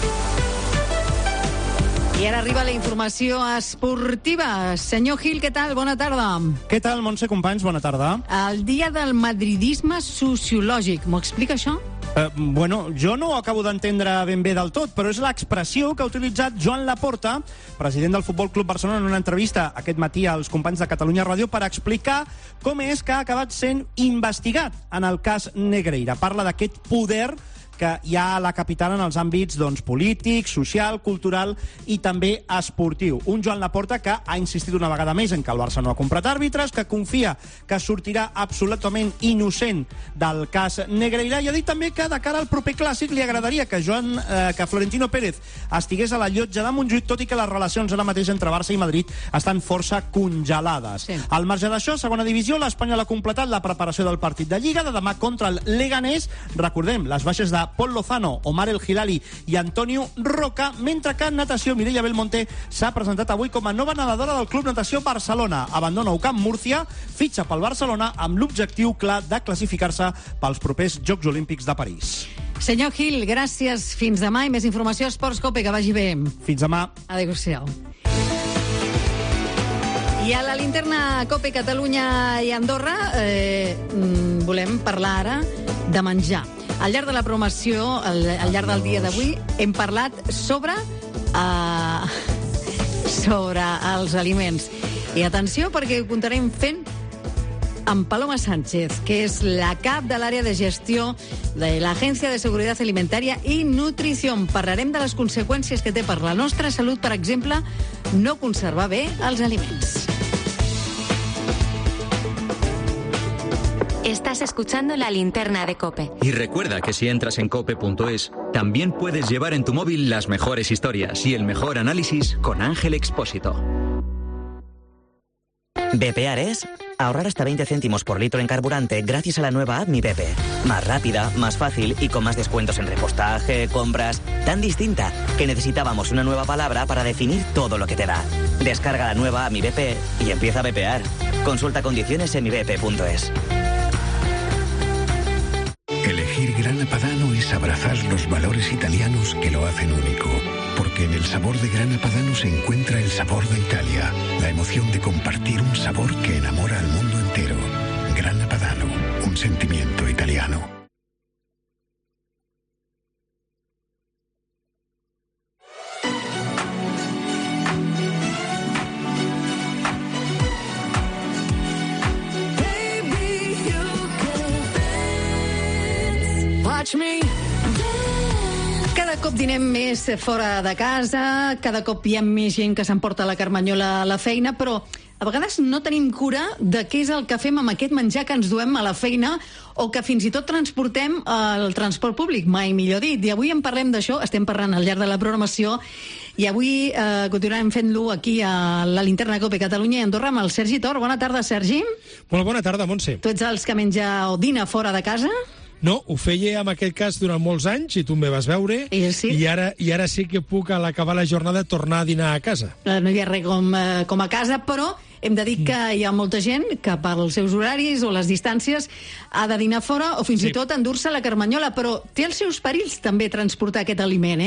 S1: I ara arriba la informació esportiva. Senyor Gil, què tal? Bona tarda.
S20: Què tal, Montse, companys? Bona tarda.
S1: El dia del madridisme sociològic. M'ho explica això?
S20: Bueno, jo no ho acabo d'entendre ben bé del tot, però és l'expressió que ha utilitzat Joan Laporta, president del Futbol Club Barcelona, en una entrevista aquest matí als companys de Catalunya Ràdio per explicar com és que ha acabat sent investigat en el cas Negreira. Parla d'aquest poder que hi ha a la capital en els àmbits polític, social, cultural i també esportiu. Un Joan Laporta que ha insistit una vegada més en que el Barça no ha comprat àrbitres, que confia que sortirà absolutament innocent del cas Negreira i ha dit també que de cara al proper clàssic li agradaria que Florentino Pérez estigués a la llotja de Montjuïc, tot i que les relacions ara mateix entre Barça i Madrid estan força congelades. Sí. Al marge d'això, segona divisió, l'Espanyol ha completat la preparació del partit de Lliga de demà contra el Leganés. Recordem, les baixes de Pol Lozano, Omar El Hilali i Antonio Roca, mentre que en natació Mireia Belmonte s'ha presentat avui com a nova nedadora del Club Natació Barcelona. Abandona Camp Múrcia, fitxa pel Barcelona amb l'objectiu clar de classificar-se pels propers Jocs Olímpics de París.
S1: Senyor Gil, gràcies. Fins demà i més informació a Esports COPE. Que vagi bé.
S20: Fins demà.
S1: Adéu-siau. I a la linterna COPE Catalunya i Andorra volem parlar ara de menjar. Al llarg de la programació, al llarg del dia d'avui, hem parlat sobre els aliments. I atenció, perquè ho continuarem fent amb Paloma Sánchez, que és la cap de l'àrea de gestió de l'Agència de Seguretat Alimentària i Nutrició. Parlarem de les conseqüències que té per la nostra salut, per exemple, no conservar bé els aliments.
S2: Estás escuchando La Linterna de COPE.
S21: Y recuerda que si entras en cope.es, también puedes llevar en tu móvil las mejores historias y el mejor análisis con Ángel Expósito.
S22: Bepear es ahorrar hasta 20 céntimos por litro en carburante gracias a la nueva app Mi Bepe. Más rápida, más fácil y con más descuentos en repostaje, compras. Tan distinta que necesitábamos una nueva palabra para definir todo lo que te da. Descarga la nueva app Mi Bepe y empieza a bepear. Consulta condiciones en mibepe.es.
S23: Elegir Grana Padano es abrazar los valores italianos que lo hacen único. Porque en el sabor de Grana Padano se encuentra el sabor de Italia, la emoción de compartir un sabor que enamora al mundo entero. Grana Padano, un sentimiento italiano.
S1: Cada cop dinem més fora de casa, cada cop hi ha més gent que s'emporta la carmanyola a la feina, però a vegades no tenim cura de què és el que fem amb aquest menjar que ens duem a la feina o que fins i tot transportem al transport públic, mai millor dit. I avui en parlem d'això, estem parlant al llarg de la programació, i avui continuarem fent-lo aquí a la Linterna COPE Catalunya i Andorra amb el Sergi Tor. Bona tarda, Sergi.
S24: Molt bona tarda, Montse.
S1: Tu ets els que menja o dina fora de casa?
S24: No, ho feia en aquest cas durant molts anys, i tu me vas veure,
S1: sí.
S24: i ara sí que puc, a l'acabar la jornada, tornar a dinar a casa.
S1: No hi ha res com a casa, però hem de dir que hi ha molta gent que pels seus horaris o les distàncies ha de dinar fora o fins i tot endur-se la carmanyola, però té els seus perills també transportar aquest aliment,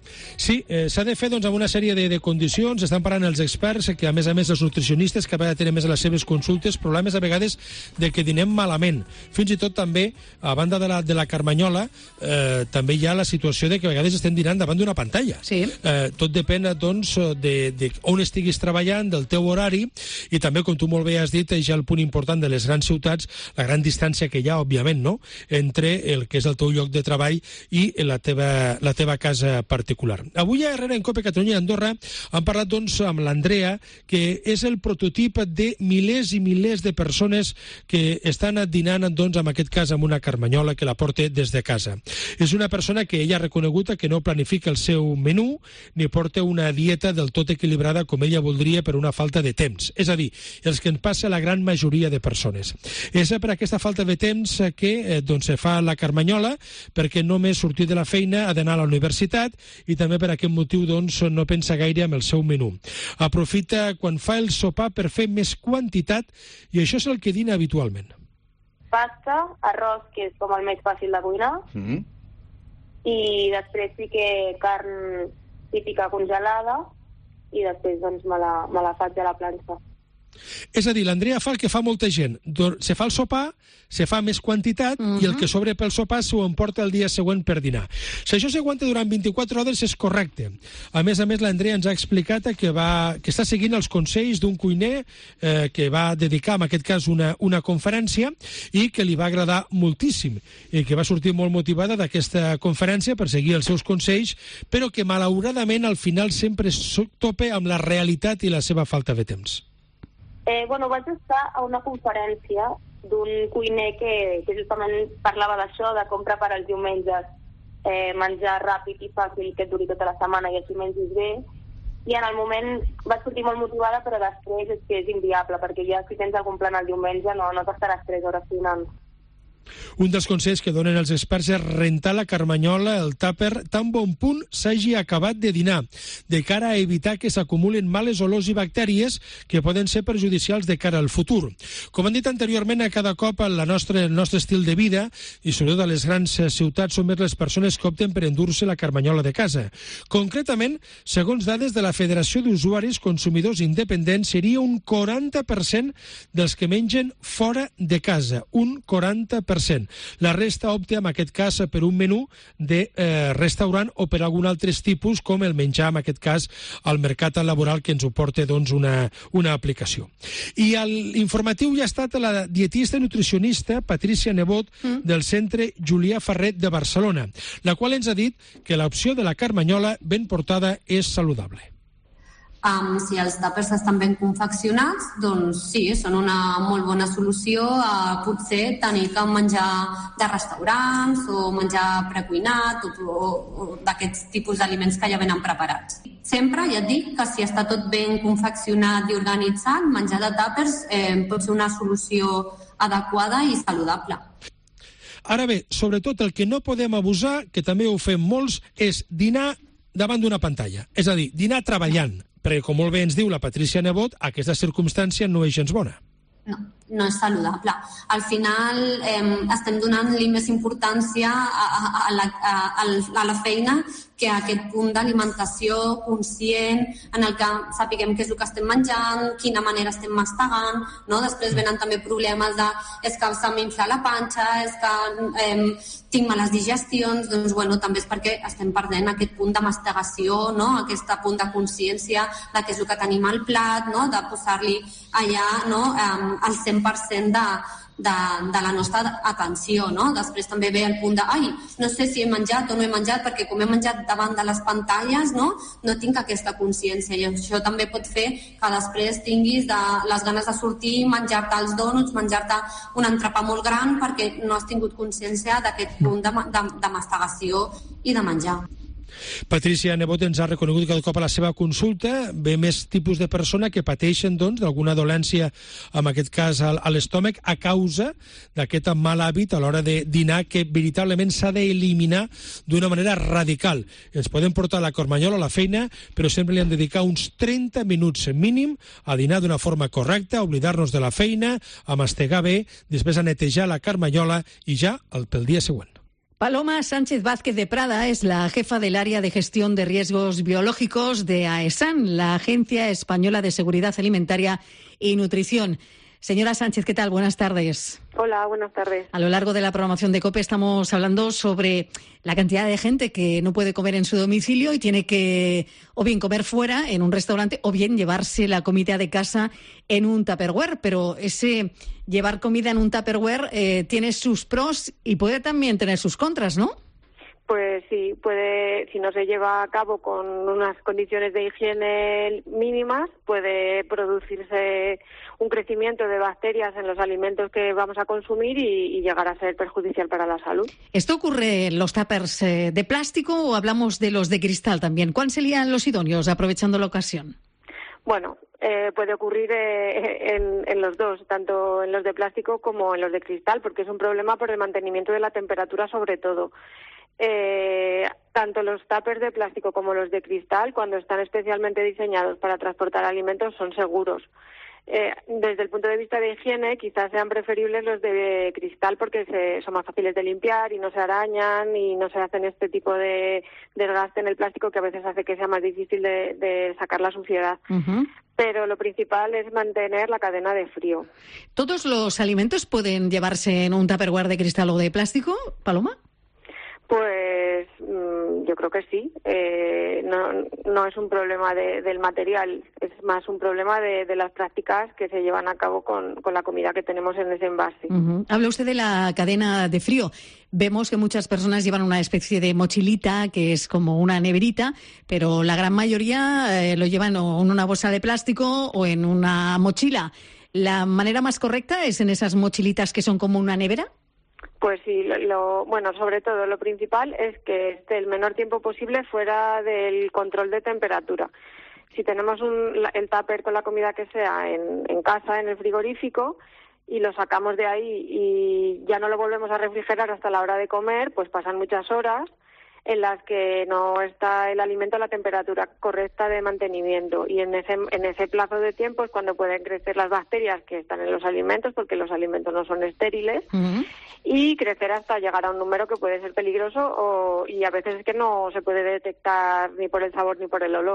S24: Sí, s'ha de fer amb una sèrie de condicions. Estan parlant els experts, que a més els nutricionistes, que a vegades tenen més a les seves consultes, problemes a vegades de que dinem malament. Fins i tot també, a banda de la carmanyola, també hi ha la situació de que a vegades estem dinant davant d'una pantalla.
S1: Sí.
S24: Tot depèn, doncs, de on estiguis treballant, del teu horari, i també, com tu molt bé has dit, ja el punt important de les grans ciutats, la gran distància que hi ha, òbviament, no?, entre el que és el teu lloc de treball i la teva casa particular. Avui a Herrera en COPE Catalunya i Andorra hem parlat doncs amb l'Andrea, que és el prototip de milers i milers de persones que estan dinant doncs en aquest cas amb una carmanyola que la porta des de casa. És una persona que ella ha reconegut que no planifica el seu menú ni porta una dieta del tot equilibrada com ella voldria per una falta de temps. És a dir, els que en passa la gran majoria de persones. És per aquesta falta de temps que doncs, se fa la carmanyola, perquè només sortir de la feina ha d'anar a la universitat i també per aquest motiu doncs, no pensa gaire amb el seu menú. Aprofita quan fa el sopar per fer més quantitat i això és el que dina habitualment.
S25: Pasta, arròs, que és com el més fàcil de cuinar, i després sí que carn típica congelada i després doncs, me la faig a la planxa.
S24: És a dir, l'Andrea fa el que fa molta gent. Se fa el sopar, se fa més quantitat i el que sobre pel sopar s'ho emporta el dia següent per dinar. Si això s'aguanta durant 24 hores és correcte. A més, l'Andrea ens ha explicat que està seguint els consells d'un cuiner que va dedicar, en aquest cas, una conferència i que li va agradar moltíssim i que va sortir molt motivada d'aquesta conferència per seguir els seus consells, però que malauradament al final sempre topa amb la realitat i la seva falta de temps.
S25: Vaig estar a una conferència d'un cuiner que justament parlava d'això, de com preparar els diumenges menjar ràpid i fàcil que et duri tota la setmana i així mengis bé. I en el moment vaig sortir molt motivada, però després és que és inviable, perquè ja si tens algun plan el diumenge no t'estaràs 3 hores cuinant.
S24: Un dels consells que donen els experts és rentar la carmanyola, el tàper, tan bon punt s'hagi acabat de dinar, de cara a evitar que s'acumulen males olors i bactèries que poden ser perjudicials de cara al futur. Com hem dit anteriorment, a cada cop el nostre estil de vida, i sobretot a les grans ciutats, són més les persones que opten per endur-se la carmanyola de casa. Concretament, segons dades de la Federació d'Usuaris Consumidors Independents, seria un 40% dels que mengen fora de casa. Un 40%. restaurant. La resta opta, en aquest cas, per un menú de restaurant o per algun altre tipus, com el menjar, en aquest cas, al mercat laboral, que ens ho porta doncs, una aplicació. I a l'informatiu ja ha estat la dietista i nutricionista Patricia Nebot del Centre Julià Ferret de Barcelona, la qual ens ha dit que l'opció de la carmanyola ben portada és saludable.
S5: Si els tàpers estan ben confeccionats, doncs sí, són una molt bona solució a potser tenir que menjar de restaurants o menjar precuinat o d'aquests tipus d'aliments que ja venen preparats. Sempre, ja et dic, que si està tot ben confeccionat i organitzat, menjar de tàpers pot ser una solució adequada i saludable.
S24: Ara bé, sobretot el que no podem abusar, que també ho fem molts, és dinar davant d'una pantalla. És a dir, dinar treballant. Perquè, com molt bé ens diu la Patricia Nebot, aquesta circumstància no és gens bona.
S5: No és saludable. Al final estem donant-li més importància a la feina que a aquest punt d'alimentació conscient en el que sapiguem què és el que estem menjant, quina manera estem mastegant, no? Després venen també problemes de és que se m'infla la panxa, és que tinc males digestions, doncs bueno, també és perquè estem perdent aquest punt de mastegació, no? Aquest punt de consciència de què és el que tenim al plat, no? De posar-li allà, no? El 100% de la nostra atenció, no? Després també ve el punt de no sé si he menjat o no he menjat, perquè com he menjat davant de les pantalles, no tinc aquesta consciència, i això també pot fer que després tinguis les ganes de sortir, menjar-te els dònuts, menjar-te un entrepà molt gran, perquè no has tingut consciència d'aquest punt de mastegació i de menjar.
S24: Patricia Nebot ens ha reconegut cada cop a la seva consulta ve més tipus de persona que pateixen doncs d'alguna dolència, en aquest cas a l'estómac, a causa d'aquest mal hàbit a l'hora de dinar que veritablement s'ha d'eliminar d'una manera radical. Ens podem portar la carmanyola a la feina, però sempre li han de dedicar uns 30 minuts mínim a dinar d'una forma correcta, a oblidar-nos de la feina, a mastegar bé, després a netejar la carmanyola i ja pel dia següent.
S1: Paloma Sánchez Vázquez de Prada es la jefa del área de gestión de riesgos biológicos de AESAN, la Agencia Española de Seguridad Alimentaria y Nutrición. Señora Sánchez, ¿qué tal? Buenas tardes.
S4: Hola, buenas tardes.
S1: A lo largo de la programación de COPE estamos hablando sobre la cantidad de gente que no puede comer en su domicilio y tiene que o bien comer fuera en un restaurante o bien llevarse la comida de casa en un Tupperware. Pero ese llevar comida en un Tupperware tiene sus pros y puede también tener sus contras, ¿no?
S4: Pues sí, puede, si no se lleva a cabo con unas condiciones de higiene mínimas, puede producirse un crecimiento de bacterias en los alimentos que vamos a consumir y llegar a ser perjudicial para la salud.
S1: ¿Esto ocurre en los tuppers de plástico o hablamos de los de cristal también? ¿Cuáles serían los idóneos, aprovechando la ocasión?
S4: Bueno, puede ocurrir en los dos, tanto en los de plástico como en los de cristal, porque es un problema por el mantenimiento de la temperatura sobre todo. Tanto los tuppers de plástico como los de cristal, cuando están especialmente diseñados para transportar alimentos, son seguros. Desde el punto de vista de higiene, quizás sean preferibles los de cristal porque son más fáciles de limpiar y no se arañan y no se hacen este tipo de desgaste en el plástico que a veces hace que sea más difícil de sacar la suciedad. Pero lo principal es mantener la cadena de frío.
S1: ¿Todos los alimentos pueden llevarse en un Tupperware de cristal o de plástico, Paloma?
S4: Pues yo creo que sí. No es un problema del material, es más un problema de las prácticas que se llevan a cabo con la comida que tenemos en ese envase.
S1: Habla usted de la cadena de frío. Vemos que muchas personas llevan una especie de mochilita que es como una neverita, pero la gran mayoría lo llevan o en una bolsa de plástico o en una mochila. ¿La manera más correcta es en esas mochilitas que son como una nevera?
S4: Pues sí, bueno, sobre todo lo principal es que esté el menor tiempo posible fuera del control de temperatura. Si tenemos el tupper con la comida que sea en casa, en el frigorífico, y lo sacamos de ahí y ya no lo volvemos a refrigerar hasta la hora de comer, pues pasan muchas horas en las que no está el alimento a la temperatura correcta de mantenimiento, y en ese plazo de tiempo es cuando pueden crecer las bacterias que están en los alimentos, porque los alimentos no son estériles, y crecer hasta llegar a un número que puede ser peligroso y a veces es que no se puede detectar ni por el sabor ni por el olor.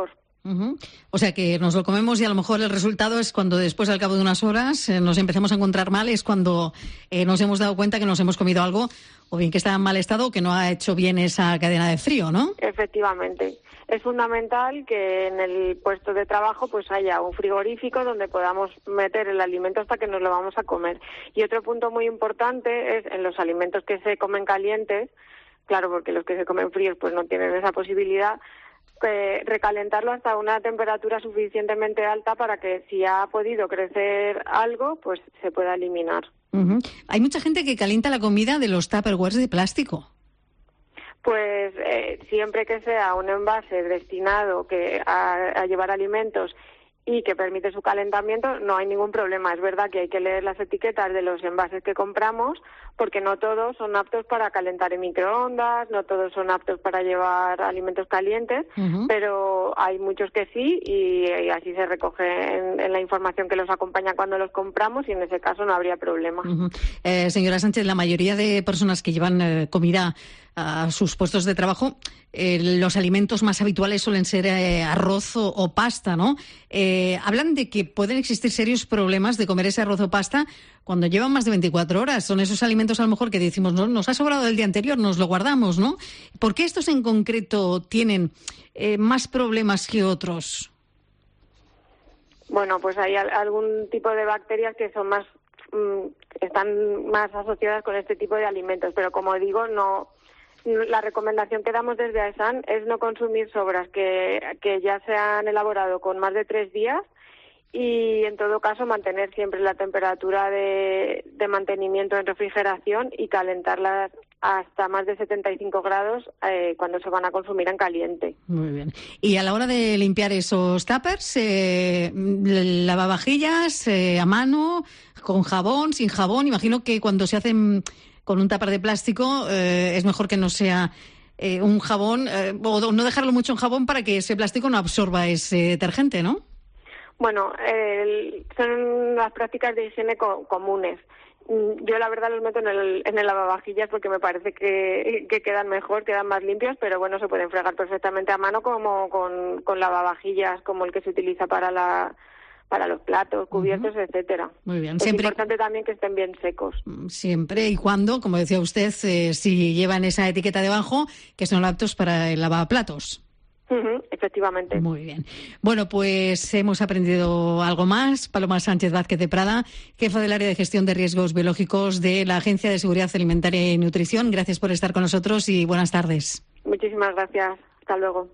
S1: O sea que nos lo comemos y a lo mejor el resultado es cuando después, al cabo de unas horas, nos empezamos a encontrar mal, es cuando nos hemos dado cuenta que nos hemos comido algo, o bien que está en mal estado o que no ha hecho bien esa cadena de frío, ¿no?
S25: Efectivamente. Es fundamental que en el puesto de trabajo pues haya un frigorífico donde podamos meter el alimento hasta que nos lo vamos a comer. Y otro punto muy importante es en los alimentos que se comen calientes, claro, porque los que se comen fríos pues no tienen esa posibilidad, recalentarlo hasta una temperatura suficientemente alta para que si ha podido crecer algo, pues se pueda eliminar.
S1: Hay mucha gente que calienta la comida de los tupperwares de plástico.
S25: Pues siempre que sea un envase destinado a llevar alimentos y que permite su calentamiento, no hay ningún problema. Es verdad que hay que leer las etiquetas de los envases que compramos, porque no todos son aptos para calentar en microondas, no todos son aptos para llevar alimentos calientes, pero hay muchos que sí, y así se recoge en la información que los acompaña cuando los compramos, y en ese caso no habría problema.
S1: Señora Sánchez, la mayoría de personas que llevan comida a sus puestos de trabajo, los alimentos más habituales suelen ser arroz o pasta, ¿no? Hablan de que pueden existir serios problemas de comer ese arroz o pasta cuando llevan más de 24 horas. Son esos alimentos a lo mejor que decimos, no, nos ha sobrado del día anterior, nos lo guardamos, ¿no? ¿Por qué estos en concreto tienen más problemas que otros?
S25: Bueno, pues hay algún tipo de bacterias que son están más asociadas con este tipo de alimentos, pero como digo, no. La recomendación que damos desde AESAN es no consumir sobras que ya se han elaborado con más de 3 días, y en todo caso mantener siempre la temperatura de mantenimiento en refrigeración y calentarlas hasta más de 75 grados cuando se van a consumir en caliente.
S1: Muy bien. Y a la hora de limpiar esos tuppers, lavavajillas a mano, con jabón, sin jabón, imagino que cuando se hacen con un tupper de plástico es mejor que no sea un jabón, o no dejarlo mucho en jabón para que ese plástico no absorba ese detergente, ¿no?
S25: Bueno, son las prácticas de higiene comunes. Yo la verdad los meto en el lavavajillas porque me parece que quedan mejor, quedan más limpios, pero bueno, se pueden fregar perfectamente a mano como con lavavajillas como el que se utiliza para los platos, cubiertos, etcétera. Muy bien. Es importante también que estén bien secos.
S1: Siempre y cuando, como decía usted, si llevan esa etiqueta debajo, que son aptos para el lavaplatos.
S25: Efectivamente.
S1: Muy bien. Bueno, pues hemos aprendido algo más. Paloma Sánchez Vázquez de Prada, jefa del área de gestión de riesgos biológicos de la Agencia de Seguridad Alimentaria y Nutrición. Gracias por estar con nosotros y buenas tardes.
S25: Muchísimas gracias. Hasta luego.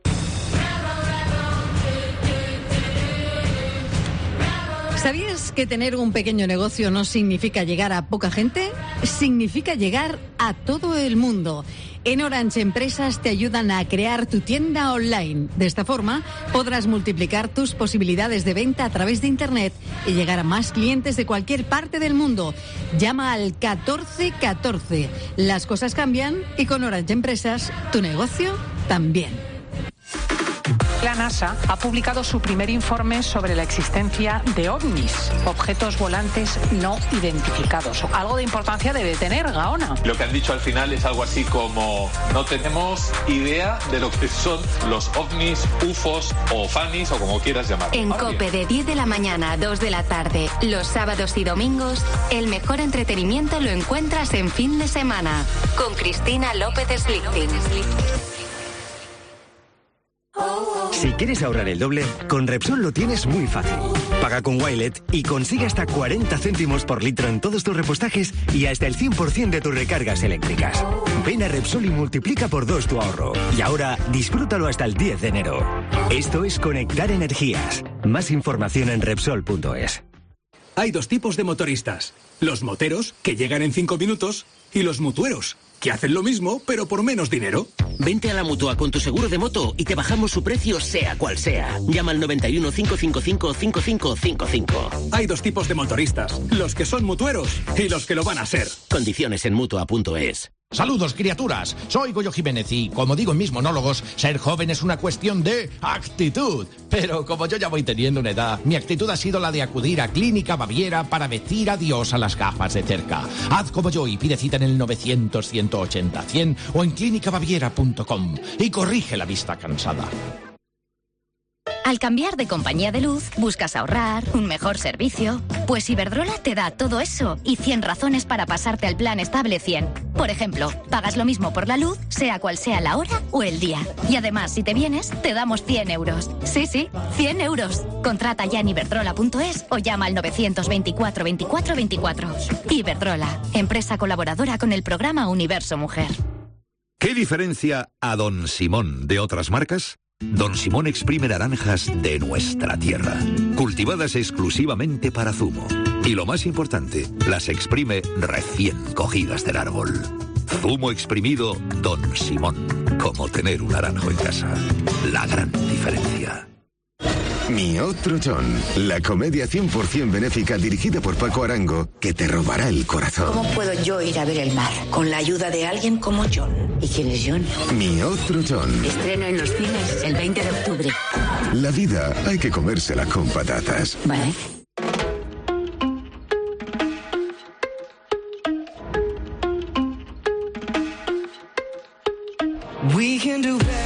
S1: ¿Sabías que tener un pequeño negocio no significa llegar a poca gente? Significa llegar a todo el mundo. En Orange Empresas te ayudan a crear tu tienda online. De esta forma podrás multiplicar tus posibilidades de venta a través de Internet y llegar a más clientes de cualquier parte del mundo. Llama al 1414. Las cosas cambian y con Orange Empresas tu negocio también.
S6: La NASA ha publicado su primer informe sobre la existencia de ovnis, objetos volantes no identificados. Algo de importancia debe tener, Gaona.
S7: Lo que han dicho al final es algo así como: no tenemos idea de lo que son los ovnis, UFOs o FANIs o como quieras llamarlo.
S2: En COPE de 10 de la mañana a 2 de la tarde, los sábados y domingos, el mejor entretenimiento lo encuentras en Fin de Semana, con Cristina López Slichting.
S9: Si quieres ahorrar el doble, con Repsol lo tienes muy fácil. Paga con Wilet y consigue hasta 40 céntimos por litro en todos tus repostajes y hasta el 100% de tus recargas eléctricas. Ven a Repsol y multiplica por 2 tu ahorro. Y ahora, disfrútalo hasta el 10 de enero. Esto es conectar energías. Más información en Repsol.es.
S11: Hay 2 tipos de motoristas. Los moteros, que llegan en 5 minutos, y los mutueros, que hacen lo mismo, pero por menos dinero.
S12: Vente a la Mutua con tu seguro de moto y te bajamos su precio sea cual sea. Llama al 91 555 5555.
S11: Hay 2 tipos de motoristas, los que son mutueros y los que lo van a ser.
S12: Condiciones en Mutua.es.
S26: Saludos, criaturas. Soy Goyo Jiménez y, como digo en mis monólogos, ser joven es una cuestión de actitud. Pero como yo ya voy teniendo una edad, mi actitud ha sido la de acudir a Clínica Baviera para decir adiós a las gafas de cerca. Haz como yo y pide cita en el 900-180-100 o en clinicabaviera.com y corrige la vista cansada.
S2: Al cambiar de compañía de luz, buscas ahorrar, un mejor servicio. Pues Iberdrola te da todo eso y 100 razones para pasarte al plan estable 100. Por ejemplo, pagas lo mismo por la luz, sea cual sea la hora o el día. Y además, si te vienes, te damos 100 euros. Sí, 100 euros. Contrata ya en iberdrola.es o llama al 924 24 24. Iberdrola, empresa colaboradora con el programa Universo Mujer.
S13: ¿Qué diferencia a Don Simón de otras marcas? Don Simón exprime naranjas de nuestra tierra, cultivadas exclusivamente para zumo. Y lo más importante, las exprime recién cogidas del árbol. Zumo exprimido Don Simón, como tener un naranjo en casa. La gran diferencia.
S14: Mi otro John, la comedia 100% benéfica dirigida por Paco Arango, que te robará el corazón.
S15: ¿Cómo puedo yo ir a ver el mar? Con la ayuda de alguien como John. ¿Y quién es John?
S14: Mi otro John.
S15: Estreno en los cines el 20 de octubre.
S14: La vida hay que comérsela con patatas.
S15: Vale.
S1: We can do better.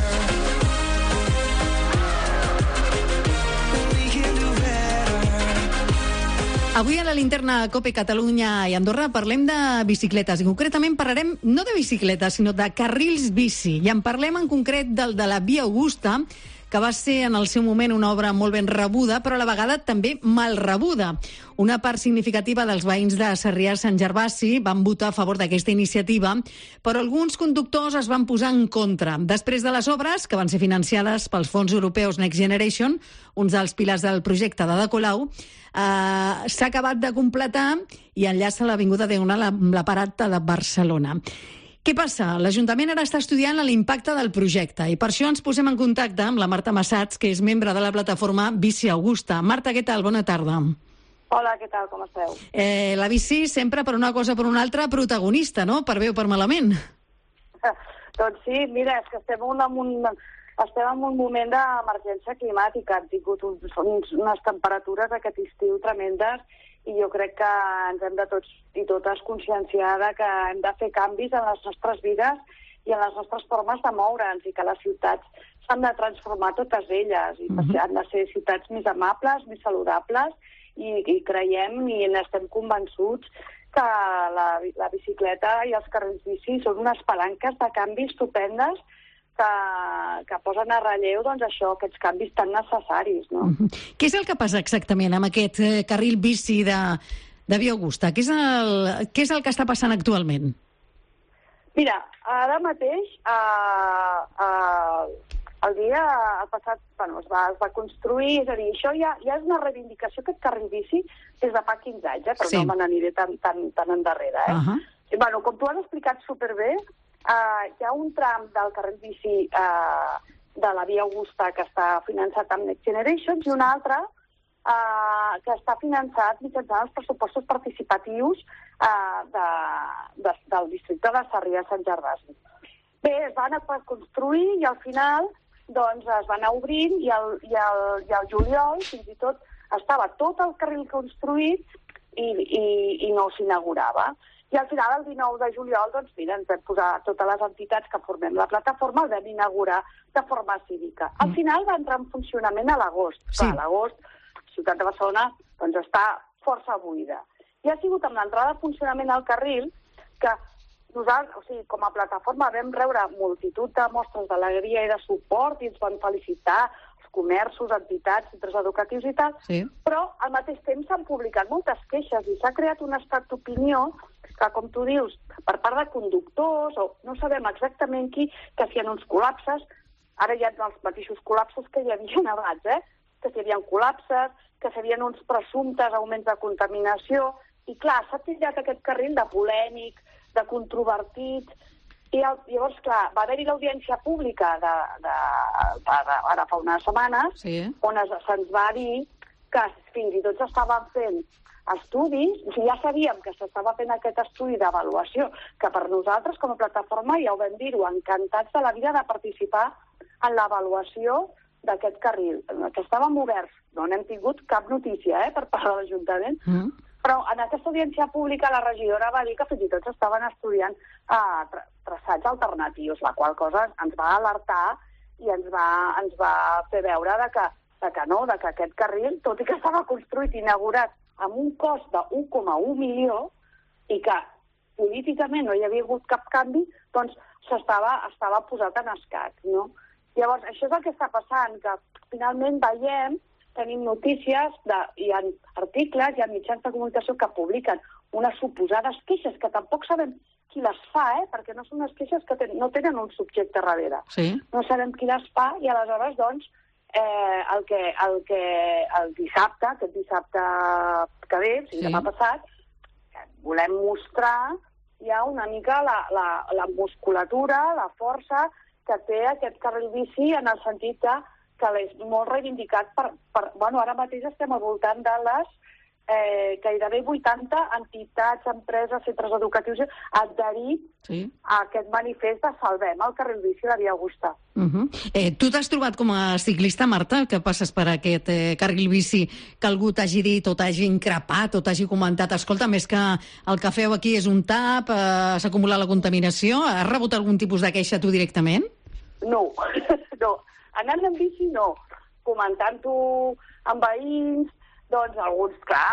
S1: Avui a la linterna COPE Catalunya i Andorra parlem de bicicletes i concretament parlarem no de bicicletes sinó de carrils bici i en parlem en concret del de la Via Augusta, que va ser en el seu moment una obra molt ben rebuda, però a la vegada també mal rebuda. Una part significativa dels veïns de Sarrià-Sant Gervasi van votar a favor d'aquesta iniciativa, però alguns conductors es van posar en contra. Després de les obres, que van ser financiades pels fons europeus Next Generation, uns dels pilars del projecte d'Ada Colau, s'ha acabat de completar i enllaça l'Avinguda Diagonal amb la Parada de Barcelona. Què passa? L'Ajuntament ara està estudiant l'impacte del projecte i per això ens posem en contacte amb la Marta Massats, que és membre de la plataforma Bici Augusta. Marta, què tal? Bona tarda.
S25: Hola, què tal? Com esteu?
S1: La bici sempre per una cosa o per una altra protagonista, no? Per bé o per malament.
S25: Doncs sí, mira, és que estem en un moment d'emergència climàtica. Hem tingut unes temperatures aquest estiu tremendes i jo crec que ens hem de tots i totes conscienciar que hem de fer canvis en les nostres vides i en les nostres formes de moure'ns i que les ciutats s'han de transformar totes elles i han de ser ciutats més amables, més saludables i creiem i n'estem convençuts que la bicicleta i els carrils bici són unes palanques de canvi estupendes que posen a relleu aquests canvis tan necessaris. No?
S1: Què és el que passa exactament amb aquest carril bici de Via Augusta? Què és el que està passant actualment?
S25: Mira, ara mateix, el passat, es va construir, és a dir, això ja és una reivindicació, aquest carril bici, des de fa 15 anys, però no me n'aniré tan endarrere. Com tu has explicat superbé, hi ha un tram del carril bici de la Via Augusta que està finançat amb Next Generation i un altre que està finançat mitjançant els pressupostos participatius del districte de Sarrià-Sant Gervasi. Bé, es van construir i al final es van anar obrint i al juliol fins i tot estava tot el carril construït i no s'inaugurava. I al final, el 19 de juliol, ens vam posar totes les entitats que formem la plataforma, el vam inaugurar de forma cívica. Al final va entrar en funcionament a l'agost. Sí. A l'agost, la ciutat de Barcelona està força buida. I ha sigut amb l'entrada de funcionament al carril que nosaltres, com a plataforma, vam rebre multitud de mostres d'alegria i de suport i ens van felicitar els comerços, entitats, centres educatius i tal, però al mateix temps s'han publicat moltes queixes i s'ha creat un estat d'opinió que, com tu dius, per part de conductors, o no sabem exactament qui, que si hi ha uns col·lapses, ara hi ha els mateixos col·lapses que hi havia abans, que si hi havia col·lapses, que si hi havia uns presumptes augments de contaminació, i clar, s'ha tirat aquest carril de polèmic, de controvertit, i llavors, clar, va haver-hi l'audiència pública ara fa unes setmanes, on se'ns va dir que fins i tot s'estaven fent estudis, ja sabíem que s'estava fent aquest estudi d'avaluació, que per nosaltres com a plataforma ja ho vam dir-ho, encantats de la vida de participar en l'avaluació d'aquest carril, que estàvem oberts, no n'hem tingut cap notícia per part de l'Ajuntament, però en aquesta audiència pública la regidora va dir que fins i tot s'estaven estudiant traçats alternatius, la qual cosa ens va alertar i ens va fer veure que no, que aquest carril, tot i que estava construït i inaugurat amb un cost de 1,1 milió i que políticament no hi havia hagut cap canvi, doncs estava posat en escac, no? Llavors, això és el que està passant, que finalment tenim notícies, hi ha articles, hi ha mitjans de comunicació que publiquen unes suposades queixes, que tampoc sabem qui les fa, perquè no són unes queixes que no tenen un subjecte darrere.
S1: Sí.
S25: No sabem qui les fa i aleshores, doncs, el dissabte, aquest dissabte que ve, demà passat, volem mostrar ja una mica la musculatura, la força que té aquest carril bici en el sentit que és molt reivindicat bueno, ara mateix estem al voltant de les gairebé 80 entitats, empreses, centres educatius adherits a aquest manifest de Salvem el carril bici de Via Augusta.
S1: Tu t'has trobat com a ciclista, Marta, que passes per aquest carril bici, que algú t'hagi dit o t'hagi increpat o t'hagi comentat, escolta, més que el que feu aquí és un tap, s'acumula la contaminació? Has rebut algun tipus de queixa tu directament?
S25: No. Anant en bici no. Comentant-ho amb veïns, doncs alguns,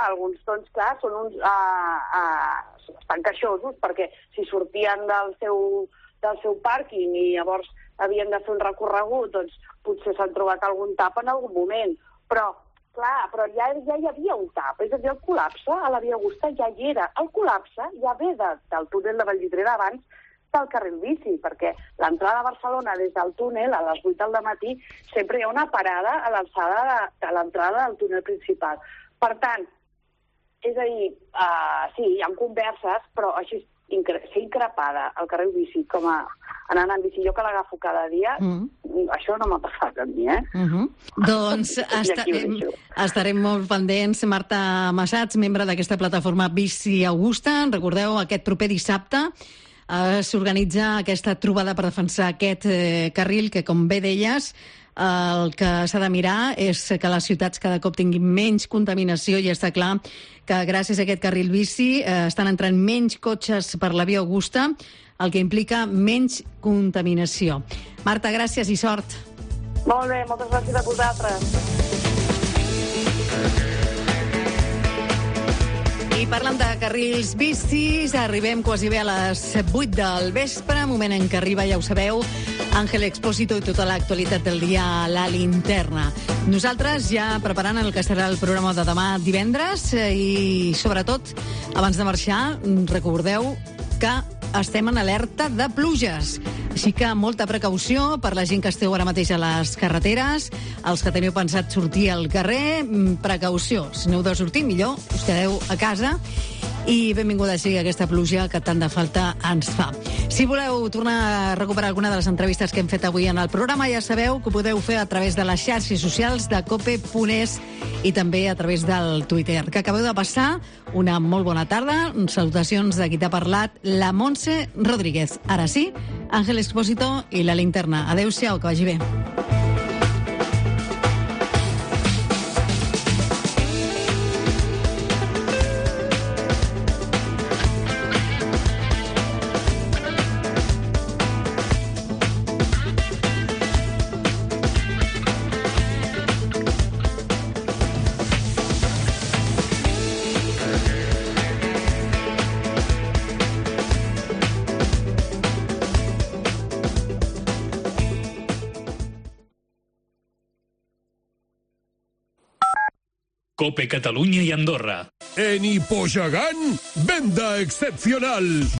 S25: són uns estan queixosos, perquè si sortien del seu pàrquing i llavors havien de fer un recorregut, doncs potser s'han trobat algun tap en algun moment. Però ja hi havia un tap, és a dir, el col·lapse a la Via Augusta ja hi era. El col·lapse ja ve del túnel de Vallvidrera abans del carril bici, perquè l'entrada a Barcelona des del túnel a les 8 del matí sempre hi ha una parada a l'alçada de l'entrada del túnel principal. Per tant, és a dir, sí, hi ha converses, però així ser increpada al carril bici com anant en bici, jo que l'agafo cada dia, això no m'ha passat a mi,
S1: Doncs estarem molt pendents. Marta Massats, membre d'aquesta plataforma Bici Augusta. Recordeu, aquest proper dissabte s'organitza aquesta trobada per defensar aquest carril que, com bé deies, el que s'ha de mirar és que les ciutats cada cop tinguin menys contaminació i està clar que gràcies a aquest carril bici estan entrant menys cotxes per la Via Augusta, el que implica menys contaminació. Marta, gràcies i sort.
S25: Molt bé, moltes gràcies a vosaltres.
S1: I parlant de carrils bicis, arribem quasi bé a les 8 del vespre, moment en què arriba, ja ho sabeu, Ángel Expósito i tota l'actualitat del dia a la linterna. Nosaltres ja preparant el que serà el programa de demà divendres i, sobretot, abans de marxar, recordeu que estem en alerta de pluges. Així que molta precaució per la gent que esteu ara mateix a les carreteres, els que teniu pensat sortir al carrer, precaució. Si no heu de sortir, millor us quedeu a casa i benvinguda sigui aquesta pluja que tant de falta ens fa. Si voleu tornar a recuperar alguna de les entrevistes que hem fet avui en el programa, ja sabeu que ho podeu fer a través de les xarxes socials de cope.es i també a través del Twitter. Que acabeu de passar una molt bona tarda. Salutacions de qui t'ha parlat, la Montse Rodríguez. Ara sí, Ángel Expósito i la linterna. Adéu-siau, que vagi bé.
S11: Cope Catalunya y Andorra.
S3: En Hipogagán, venda excepcional.